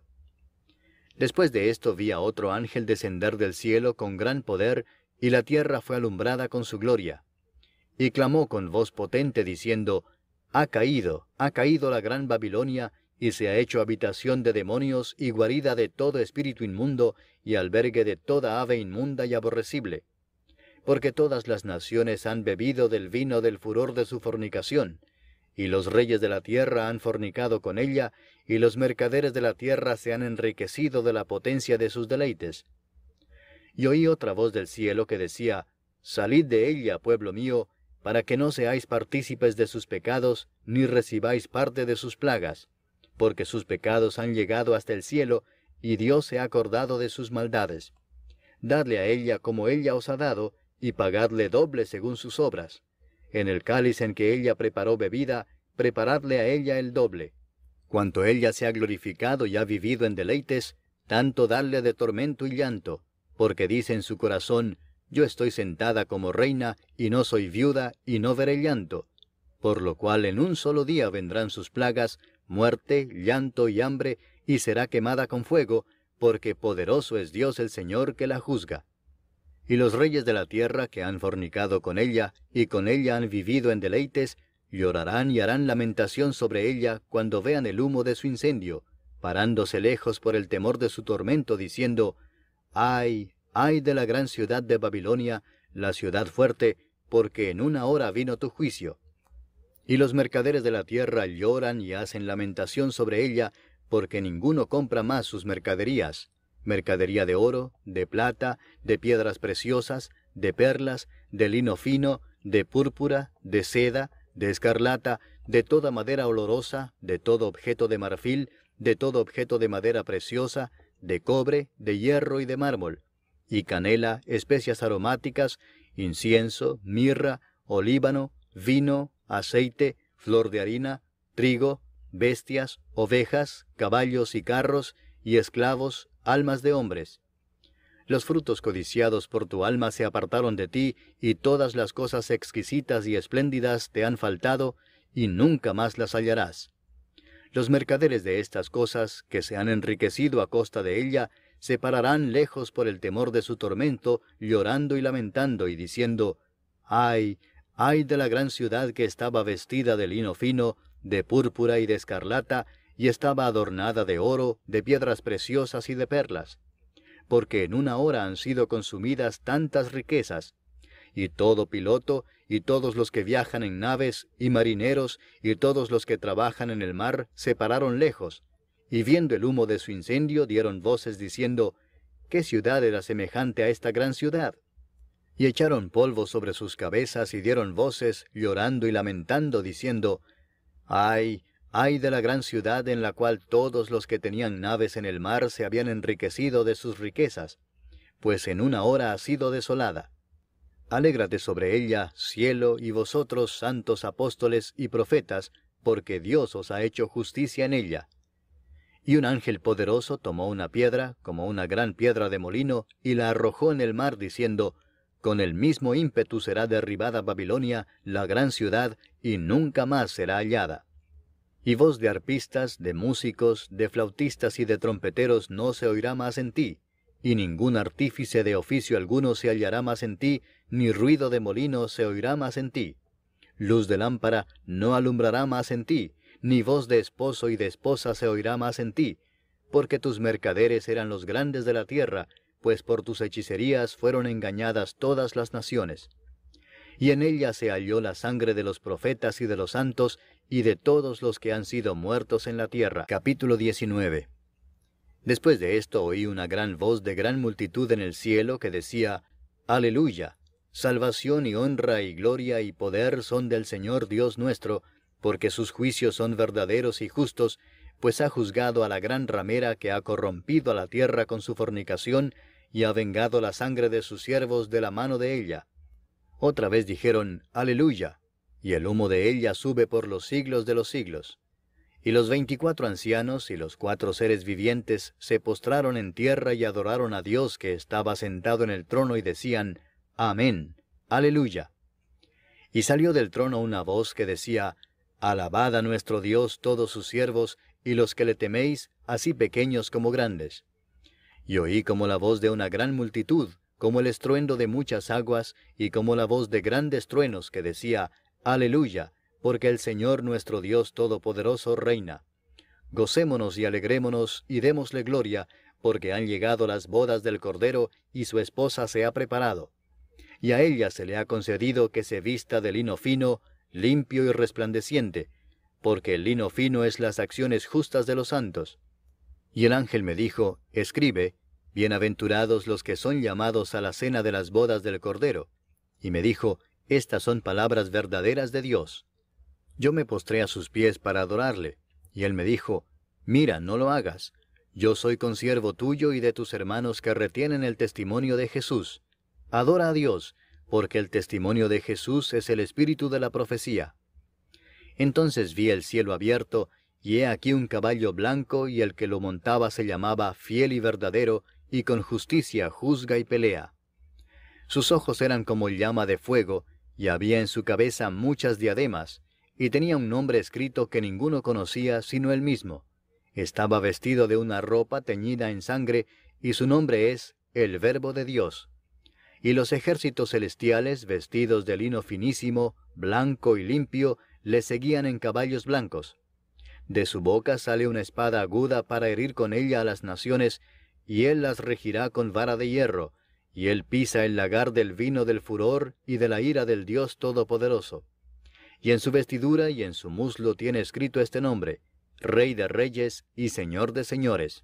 Después de esto vi a otro ángel descender del cielo con gran poder, y la tierra fue alumbrada con su gloria. Y clamó con voz potente diciendo: ha caído la gran Babilonia, y se ha hecho habitación de demonios y guarida de todo espíritu inmundo, y albergue de toda ave inmunda y aborrecible. Porque todas las naciones han bebido del vino del furor de su fornicación, y los reyes de la tierra han fornicado con ella, y los mercaderes de la tierra se han enriquecido de la potencia de sus deleites. Y oí otra voz del cielo que decía: salid de ella, pueblo mío, para que no seáis partícipes de sus pecados, ni recibáis parte de sus plagas, porque sus pecados han llegado hasta el cielo, y Dios se ha acordado de sus maldades. Dadle a ella como ella os ha dado, y pagadle doble según sus obras. En el cáliz en que ella preparó bebida, preparadle a ella el doble. Cuanto ella se ha glorificado y ha vivido en deleites, tanto dadle de tormento y llanto, porque dice en su corazón: yo estoy sentada como reina, y no soy viuda, y no veré llanto. Por lo cual en un solo día vendrán sus plagas, muerte, llanto y hambre, y será quemada con fuego, porque poderoso es Dios el Señor que la juzga. Y los reyes de la tierra que han fornicado con ella, y con ella han vivido en deleites, llorarán y harán lamentación sobre ella cuando vean el humo de su incendio, parándose lejos por el temor de su tormento, diciendo: ¡ay, ay de la gran ciudad de Babilonia, la ciudad fuerte, porque en una hora vino tu juicio! Y los mercaderes de la tierra lloran y hacen lamentación sobre ella, porque ninguno compra más sus mercaderías: mercadería de oro, de plata, de piedras preciosas, de perlas, de lino fino, de púrpura, de seda, de escarlata, de toda madera olorosa, de todo objeto de marfil, de todo objeto de madera preciosa, de cobre, de hierro y de mármol, y canela, especias aromáticas, incienso, mirra, olíbano, vino, aceite, flor de harina, trigo, bestias, ovejas, caballos y carros, y esclavos, almas de hombres. Los frutos codiciados por tu alma se apartaron de ti, y todas las cosas exquisitas y espléndidas te han faltado, y nunca más las hallarás. Los mercaderes de estas cosas, que se han enriquecido a costa de ella, se pararán lejos por el temor de su tormento, llorando y lamentando, y diciendo: ¡ay, ¡Ay de la gran ciudad que estaba vestida de lino fino, de púrpura y de escarlata, y estaba adornada de oro, de piedras preciosas y de perlas! Porque en una hora han sido consumidas tantas riquezas. Y todo piloto, y todos los que viajan en naves, y marineros, y todos los que trabajan en el mar, se pararon lejos, y viendo el humo de su incendio, dieron voces diciendo: ¿Qué ciudad era semejante a esta gran ciudad? Y echaron polvo sobre sus cabezas, y dieron voces, llorando y lamentando, diciendo: ¡Ay, ay de la gran ciudad en la cual todos los que tenían naves en el mar se habían enriquecido de sus riquezas! Pues en una hora ha sido desolada. Alégrate sobre ella, cielo, y vosotros, santos apóstoles y profetas, porque Dios os ha hecho justicia en ella. Y un ángel poderoso tomó una piedra, como una gran piedra de molino, y la arrojó en el mar, diciendo: Con el mismo ímpetu será derribada Babilonia, la gran ciudad, y nunca más será hallada. Y voz de arpistas, de músicos, de flautistas y de trompeteros no se oirá más en ti, y ningún artífice de oficio alguno se hallará más en ti, ni ruido de molino se oirá más en ti. Luz de lámpara no alumbrará más en ti, ni voz de esposo y de esposa se oirá más en ti, porque tus mercaderes eran los grandes de la tierra, pues por tus hechicerías fueron engañadas todas las naciones. Y en ella se halló la sangre de los profetas y de los santos, y de todos los que han sido muertos en la tierra. Capítulo 19. Después de esto oí una gran voz de gran multitud en el cielo que decía: Aleluya. Salvación y honra y gloria y poder son del Señor Dios nuestro, porque sus juicios son verdaderos y justos, pues ha juzgado a la gran ramera que ha corrompido a la tierra con su fornicación, y ha vengado la sangre de sus siervos de la mano de ella. Otra vez dijeron: Aleluya, y el humo de ella sube por los siglos de los siglos. Y los 24 ancianos y los 4 seres vivientes se postraron en tierra y adoraron a Dios que estaba sentado en el trono y decían: Amén, Aleluya. Y salió del trono una voz que decía: Alabad a nuestro Dios todos sus siervos, y los que le teméis, así pequeños como grandes. Y oí como la voz de una gran multitud, como el estruendo de muchas aguas, y como la voz de grandes truenos que decía: Aleluya, porque el Señor nuestro Dios Todopoderoso reina. Gocémonos y alegrémonos, y démosle gloria, porque han llegado las bodas del Cordero, y su esposa se ha preparado. Y a ella se le ha concedido que se vista de lino fino, limpio y resplandeciente, porque el lino fino es las acciones justas de los santos. Y el ángel me dijo: Escribe: Bienaventurados los que son llamados a la cena de las bodas del Cordero. Y me dijo: Estas son palabras verdaderas de Dios. Yo me postré a sus pies para adorarle, y él me dijo: Mira, no lo hagas. Yo soy consiervo tuyo y de tus hermanos que retienen el testimonio de Jesús. Adora a Dios, porque el testimonio de Jesús es el espíritu de la profecía. Entonces vi el cielo abierto, y he aquí un caballo blanco, y el que lo montaba se llamaba Fiel y Verdadero, y con justicia juzga y pelea. Sus ojos eran como llama de fuego, y había en su cabeza muchas diademas, y tenía un nombre escrito que ninguno conocía sino él mismo. Estaba vestido de una ropa teñida en sangre, y su nombre es el Verbo de Dios. Y los ejércitos celestiales, vestidos de lino finísimo, blanco y limpio, le seguían en caballos blancos. De su boca sale una espada aguda para herir con ella a las naciones, y él las regirá con vara de hierro, y él pisa el lagar del vino del furor y de la ira del Dios Todopoderoso. Y en su vestidura y en su muslo tiene escrito este nombre: Rey de Reyes y Señor de Señores.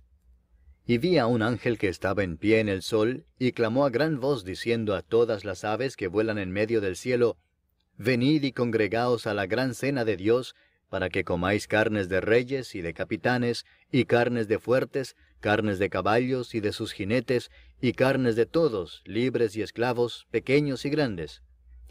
Y vi a un ángel que estaba en pie en el sol, y clamó a gran voz diciendo a todas las aves que vuelan en medio del cielo: Venid y congregaos a la gran cena de Dios, para que comáis carnes de reyes y de capitanes, y carnes de fuertes, carnes de caballos y de sus jinetes, y carnes de todos, libres y esclavos, pequeños y grandes.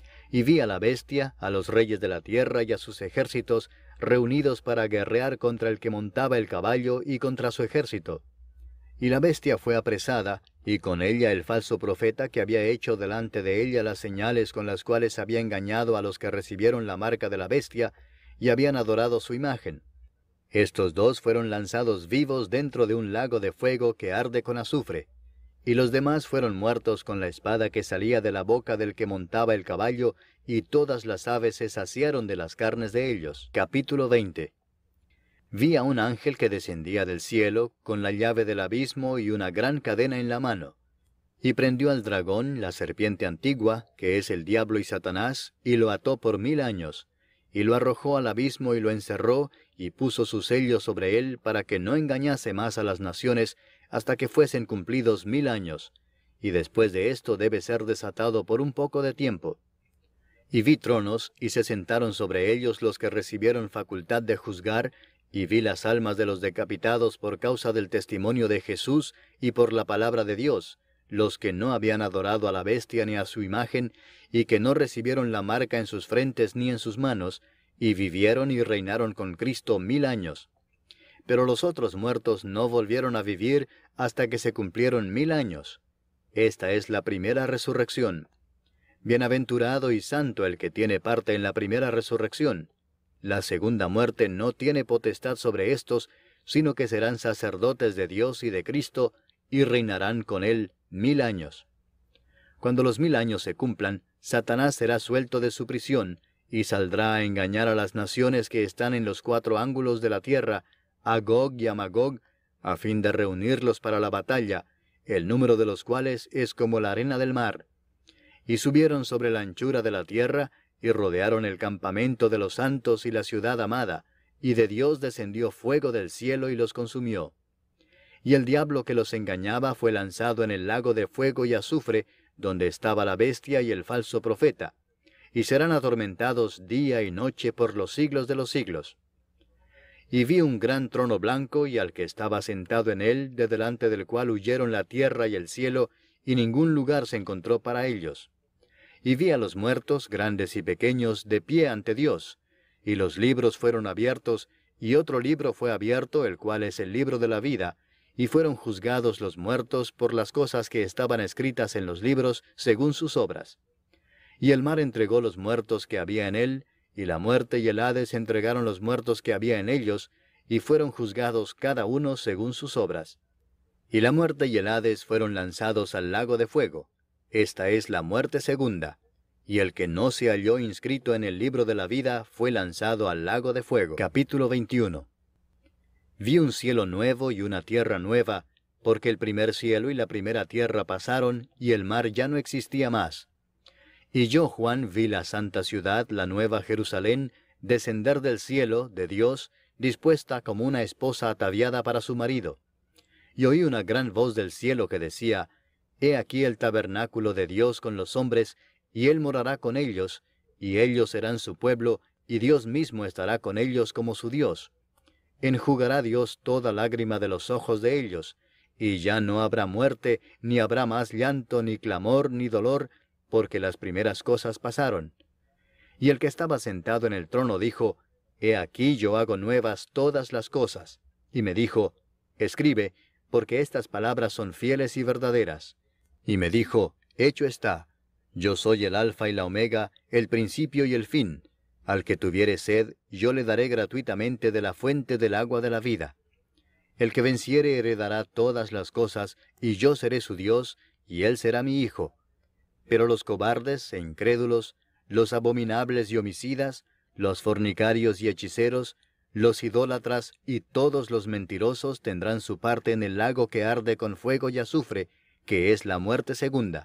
Y vi a la bestia, a los reyes de la tierra y a sus ejércitos, reunidos para guerrear contra el que montaba el caballo y contra su ejército. Y la bestia fue apresada, y con ella el falso profeta que había hecho delante de ella las señales con las cuales había engañado a los que recibieron la marca de la bestia, y habían adorado su imagen. Estos dos fueron lanzados vivos dentro de un lago de fuego que arde con azufre. y los demás fueron muertos con la espada que salía de la boca del que montaba el caballo, y todas las aves se saciaron de las carnes de ellos. Capítulo 20. Vi a un ángel que descendía del cielo, con la llave del abismo y una gran cadena en la mano. Y prendió al dragón, la serpiente antigua, que es el diablo y Satanás, y lo ató por 1000 años, y lo arrojó al abismo y lo encerró, y puso su sello sobre él, para que no engañase más a las naciones, hasta que fuesen cumplidos 1000 años, y después de esto debe ser desatado por un poco de tiempo. Y vi tronos, y se sentaron sobre ellos los que recibieron facultad de juzgar, y vi las almas de los decapitados por causa del testimonio de Jesús y por la palabra de Dios, los que no habían adorado a la bestia ni a su imagen, y que no recibieron la marca en sus frentes ni en sus manos, y vivieron y reinaron con Cristo 1000 años. Pero los otros muertos no volvieron a vivir hasta que se cumplieron 1000 años. Esta es la primera resurrección. Bienaventurado y santo el que tiene parte en la primera resurrección. La segunda muerte no tiene potestad sobre éstos, sino que serán sacerdotes de Dios y de Cristo, y reinarán con él 1000 años. Cuando los 1000 años se cumplan, Satanás será suelto de su prisión, y saldrá a engañar a las naciones que están en los 4 ángulos de la tierra, a Gog y a Magog, a fin de reunirlos para la batalla, el número de los cuales es como la arena del mar. Y subieron sobre la anchura de la tierra, y rodearon el campamento de los santos y la ciudad amada, y de Dios descendió fuego del cielo y los consumió. Y el diablo que los engañaba fue lanzado en el lago de fuego y azufre, donde estaba la bestia y el falso profeta, y serán atormentados día y noche por los siglos de los siglos. Y vi un gran trono blanco, y al que estaba sentado en él, de delante del cual huyeron la tierra y el cielo, y ningún lugar se encontró para ellos. Y vi a los muertos, grandes y pequeños, de pie ante Dios, y los libros fueron abiertos, y otro libro fue abierto, el cual es el libro de la vida, y fueron juzgados los muertos por las cosas que estaban escritas en los libros, según sus obras. Y el mar entregó los muertos que había en él, y la muerte y el Hades entregaron los muertos que había en ellos, y fueron juzgados cada uno según sus obras. Y la muerte y el Hades fueron lanzados al lago de fuego. Esta es la muerte segunda. Y el que no se halló inscrito en el libro de la vida fue lanzado al lago de fuego. Capítulo 21. Vi un cielo nuevo y una tierra nueva, porque el primer cielo y la primera tierra pasaron, y el mar ya no existía más. Y yo, Juan, vi la santa ciudad, la nueva Jerusalén, descender del cielo, de Dios, dispuesta como una esposa ataviada para su marido. Y oí una gran voz del cielo que decía, He aquí el tabernáculo de Dios con los hombres, y Él morará con ellos, y ellos serán su pueblo, y Dios mismo estará con ellos como su Dios. Enjugará Dios toda lágrima de los ojos de ellos, y ya no habrá muerte, ni habrá más llanto, ni clamor, ni dolor, porque las primeras cosas pasaron. Y el que estaba sentado en el trono dijo, He aquí yo hago nuevas todas las cosas. Y me dijo, Escribe, porque estas palabras son fieles y verdaderas. Y me dijo, Hecho está. Yo soy el Alfa y la Omega, el principio y el fin. Al que tuviere sed, yo le daré gratuitamente de la fuente del agua de la vida. El que venciere heredará todas las cosas, y yo seré su Dios, y él será mi hijo. Pero los cobardes e incrédulos, los abominables y homicidas, los fornicarios y hechiceros, los idólatras y todos los mentirosos tendrán su parte en el lago que arde con fuego y azufre, que es la muerte segunda.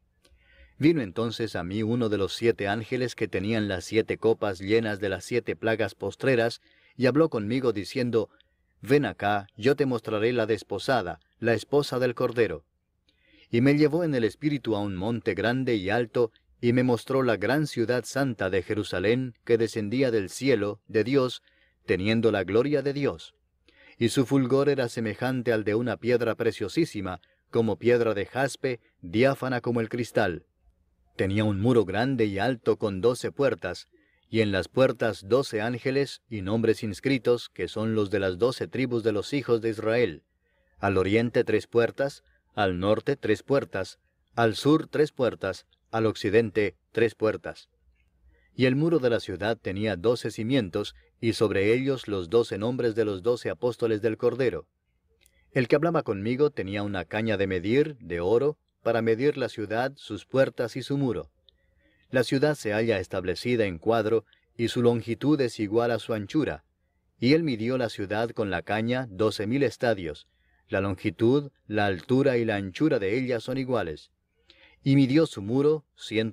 Vino entonces a mí uno de los 7 ángeles que tenían las 7 copas llenas de las 7 plagas postreras, y habló conmigo diciendo, Ven acá, yo te mostraré la desposada, la esposa del Cordero. Y me llevó en el espíritu a un monte grande y alto, y me mostró la gran ciudad santa de Jerusalén, que descendía del cielo, de Dios, teniendo la gloria de Dios. Y su fulgor era semejante al de una piedra preciosísima, como piedra de jaspe, diáfana como el cristal. Tenía un muro grande y alto con 12 puertas, y en las puertas 12 ángeles y nombres inscritos, que son los de las 12 tribus de los hijos de Israel. Al oriente 3 puertas, al norte 3 puertas, al sur 3 puertas, al occidente 3 puertas. Y el muro de la ciudad tenía 12 cimientos, y sobre ellos los 12 nombres de los 12 apóstoles del Cordero. El que hablaba conmigo tenía una caña de medir, de oro, para medir la ciudad, sus puertas y su muro. La ciudad se halla establecida en cuadro, y su longitud es igual a su anchura. Y él midió la ciudad con la caña 12,000 estadios. La longitud, la altura y la anchura de ella son iguales. Y midió su muro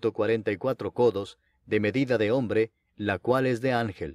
144 codos, de medida de hombre, la cual es de ángel.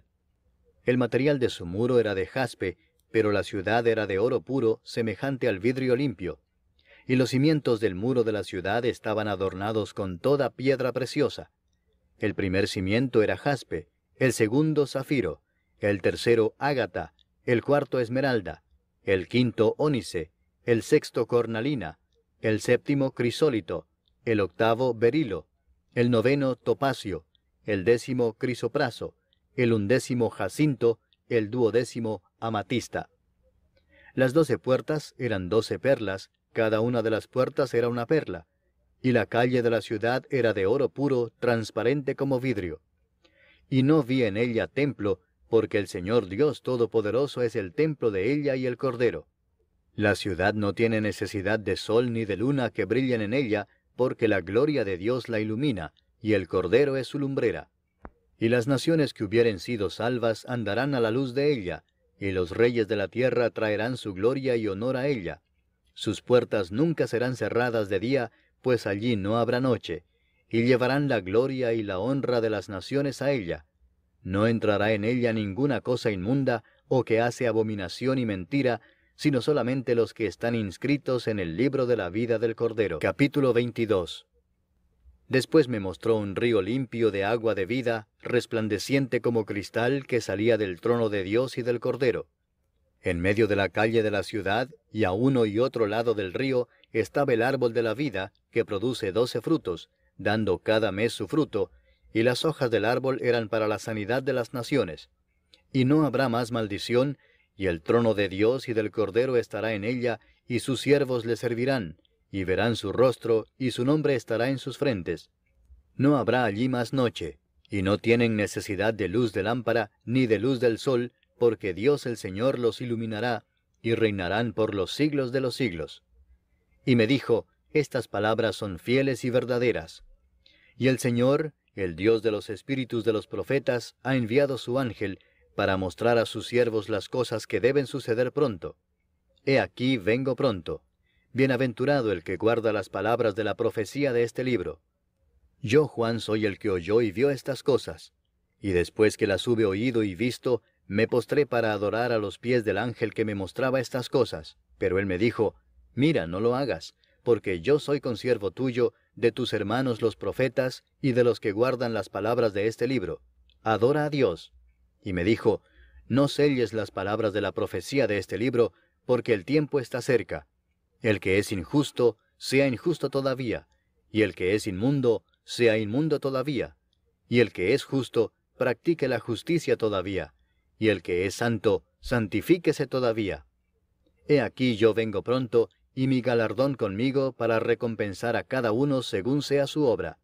El material de su muro era de jaspe, pero la ciudad era de oro puro, semejante al vidrio limpio. Y los cimientos del muro de la ciudad estaban adornados con toda piedra preciosa. El primer cimiento era jaspe, el segundo zafiro, el tercero ágata, el cuarto esmeralda, el quinto ónice, el sexto cornalina, el séptimo crisólito, el octavo berilo, el noveno topacio, el 10º crisopraso, el 11º jacinto, el 12º amatista. Las 12 puertas eran 12 perlas, cada una de las puertas era una perla, y la calle de la ciudad era de oro puro, transparente como vidrio. Y no vi en ella templo, porque el Señor Dios Todopoderoso es el templo de ella y el Cordero. La ciudad no tiene necesidad de sol ni de luna que brillen en ella, porque la gloria de Dios la ilumina, y el Cordero es su lumbrera. Y las naciones que hubieren sido salvas andarán a la luz de ella, y los reyes de la tierra traerán su gloria y honor a ella. Sus puertas nunca serán cerradas de día, pues allí no habrá noche, y llevarán la gloria y la honra de las naciones a ella. No entrará en ella ninguna cosa inmunda, o que hace abominación y mentira, sino solamente los que están inscritos en el libro de la vida del Cordero. Capítulo 22. Después me mostró un río limpio de agua de vida, resplandeciente como cristal, que salía del trono de Dios y del Cordero. En medio de la calle de la ciudad, y a uno y otro lado del río, estaba el árbol de la vida, que produce 12 frutos, dando cada mes su fruto, y las hojas del árbol eran para la sanidad de las naciones. Y no habrá más maldición, y el trono de Dios y del Cordero estará en ella, y sus siervos le servirán, y verán su rostro, y su nombre estará en sus frentes. No habrá allí más noche, y no tienen necesidad de luz de lámpara, ni de luz del sol, porque Dios el Señor los iluminará, y reinarán por los siglos de los siglos. Y me dijo, estas palabras son fieles y verdaderas. Y el Señor, el Dios de los espíritus de los profetas, ha enviado su ángel, para mostrar a sus siervos las cosas que deben suceder pronto. He aquí vengo pronto. Bienaventurado el que guarda las palabras de la profecía de este libro. Yo, Juan, soy el que oyó y vio estas cosas. Y después que las hube oído y visto, me postré para adorar a los pies del ángel que me mostraba estas cosas. Pero él me dijo, mira, no lo hagas, porque yo soy consiervo tuyo, de tus hermanos los profetas, y de los que guardan las palabras de este libro. Adora a Dios. Y me dijo, no selles las palabras de la profecía de este libro, porque el tiempo está cerca. El que es injusto, sea injusto todavía, y el que es inmundo, sea inmundo todavía, y el que es justo, practique la justicia todavía, y el que es santo, santifíquese todavía. He aquí yo vengo pronto, y mi galardón conmigo para recompensar a cada uno según sea su obra.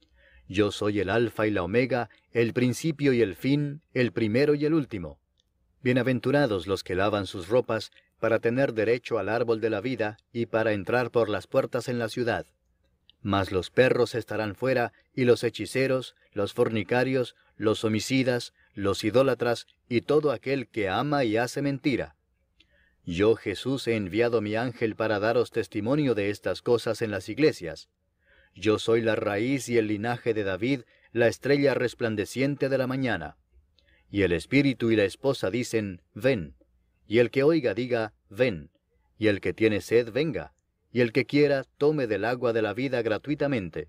Yo soy el Alfa y la Omega, el principio y el fin, el primero y el último. Bienaventurados los que lavan sus ropas, para tener derecho al árbol de la vida, y para entrar por las puertas en la ciudad. Mas los perros estarán fuera, y los hechiceros, los fornicarios, los homicidas, los idólatras, y todo aquel que ama y hace mentira. Yo, Jesús, he enviado mi ángel para daros testimonio de estas cosas en las iglesias. Yo soy la raíz y el linaje de David, la estrella resplandeciente de la mañana. Y el Espíritu y la esposa dicen, ven. Y el que oiga diga, ven. Y el que tiene sed, venga. Y el que quiera, tome del agua de la vida gratuitamente.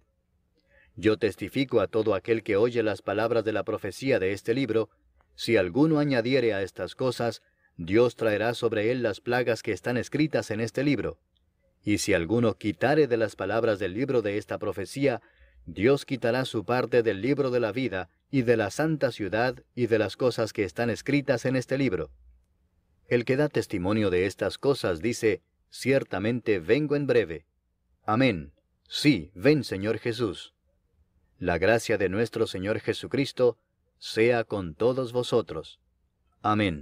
Yo testifico a todo aquel que oye las palabras de la profecía de este libro, si alguno añadiere a estas cosas, Dios traerá sobre él las plagas que están escritas en este libro. Y si alguno quitare de las palabras del libro de esta profecía, Dios quitará su parte del libro de la vida, y de la santa ciudad, y de las cosas que están escritas en este libro. El que da testimonio de estas cosas dice, ciertamente vengo en breve. Amén. Sí, ven, Señor Jesús. La gracia de nuestro Señor Jesucristo sea con todos vosotros. Amén.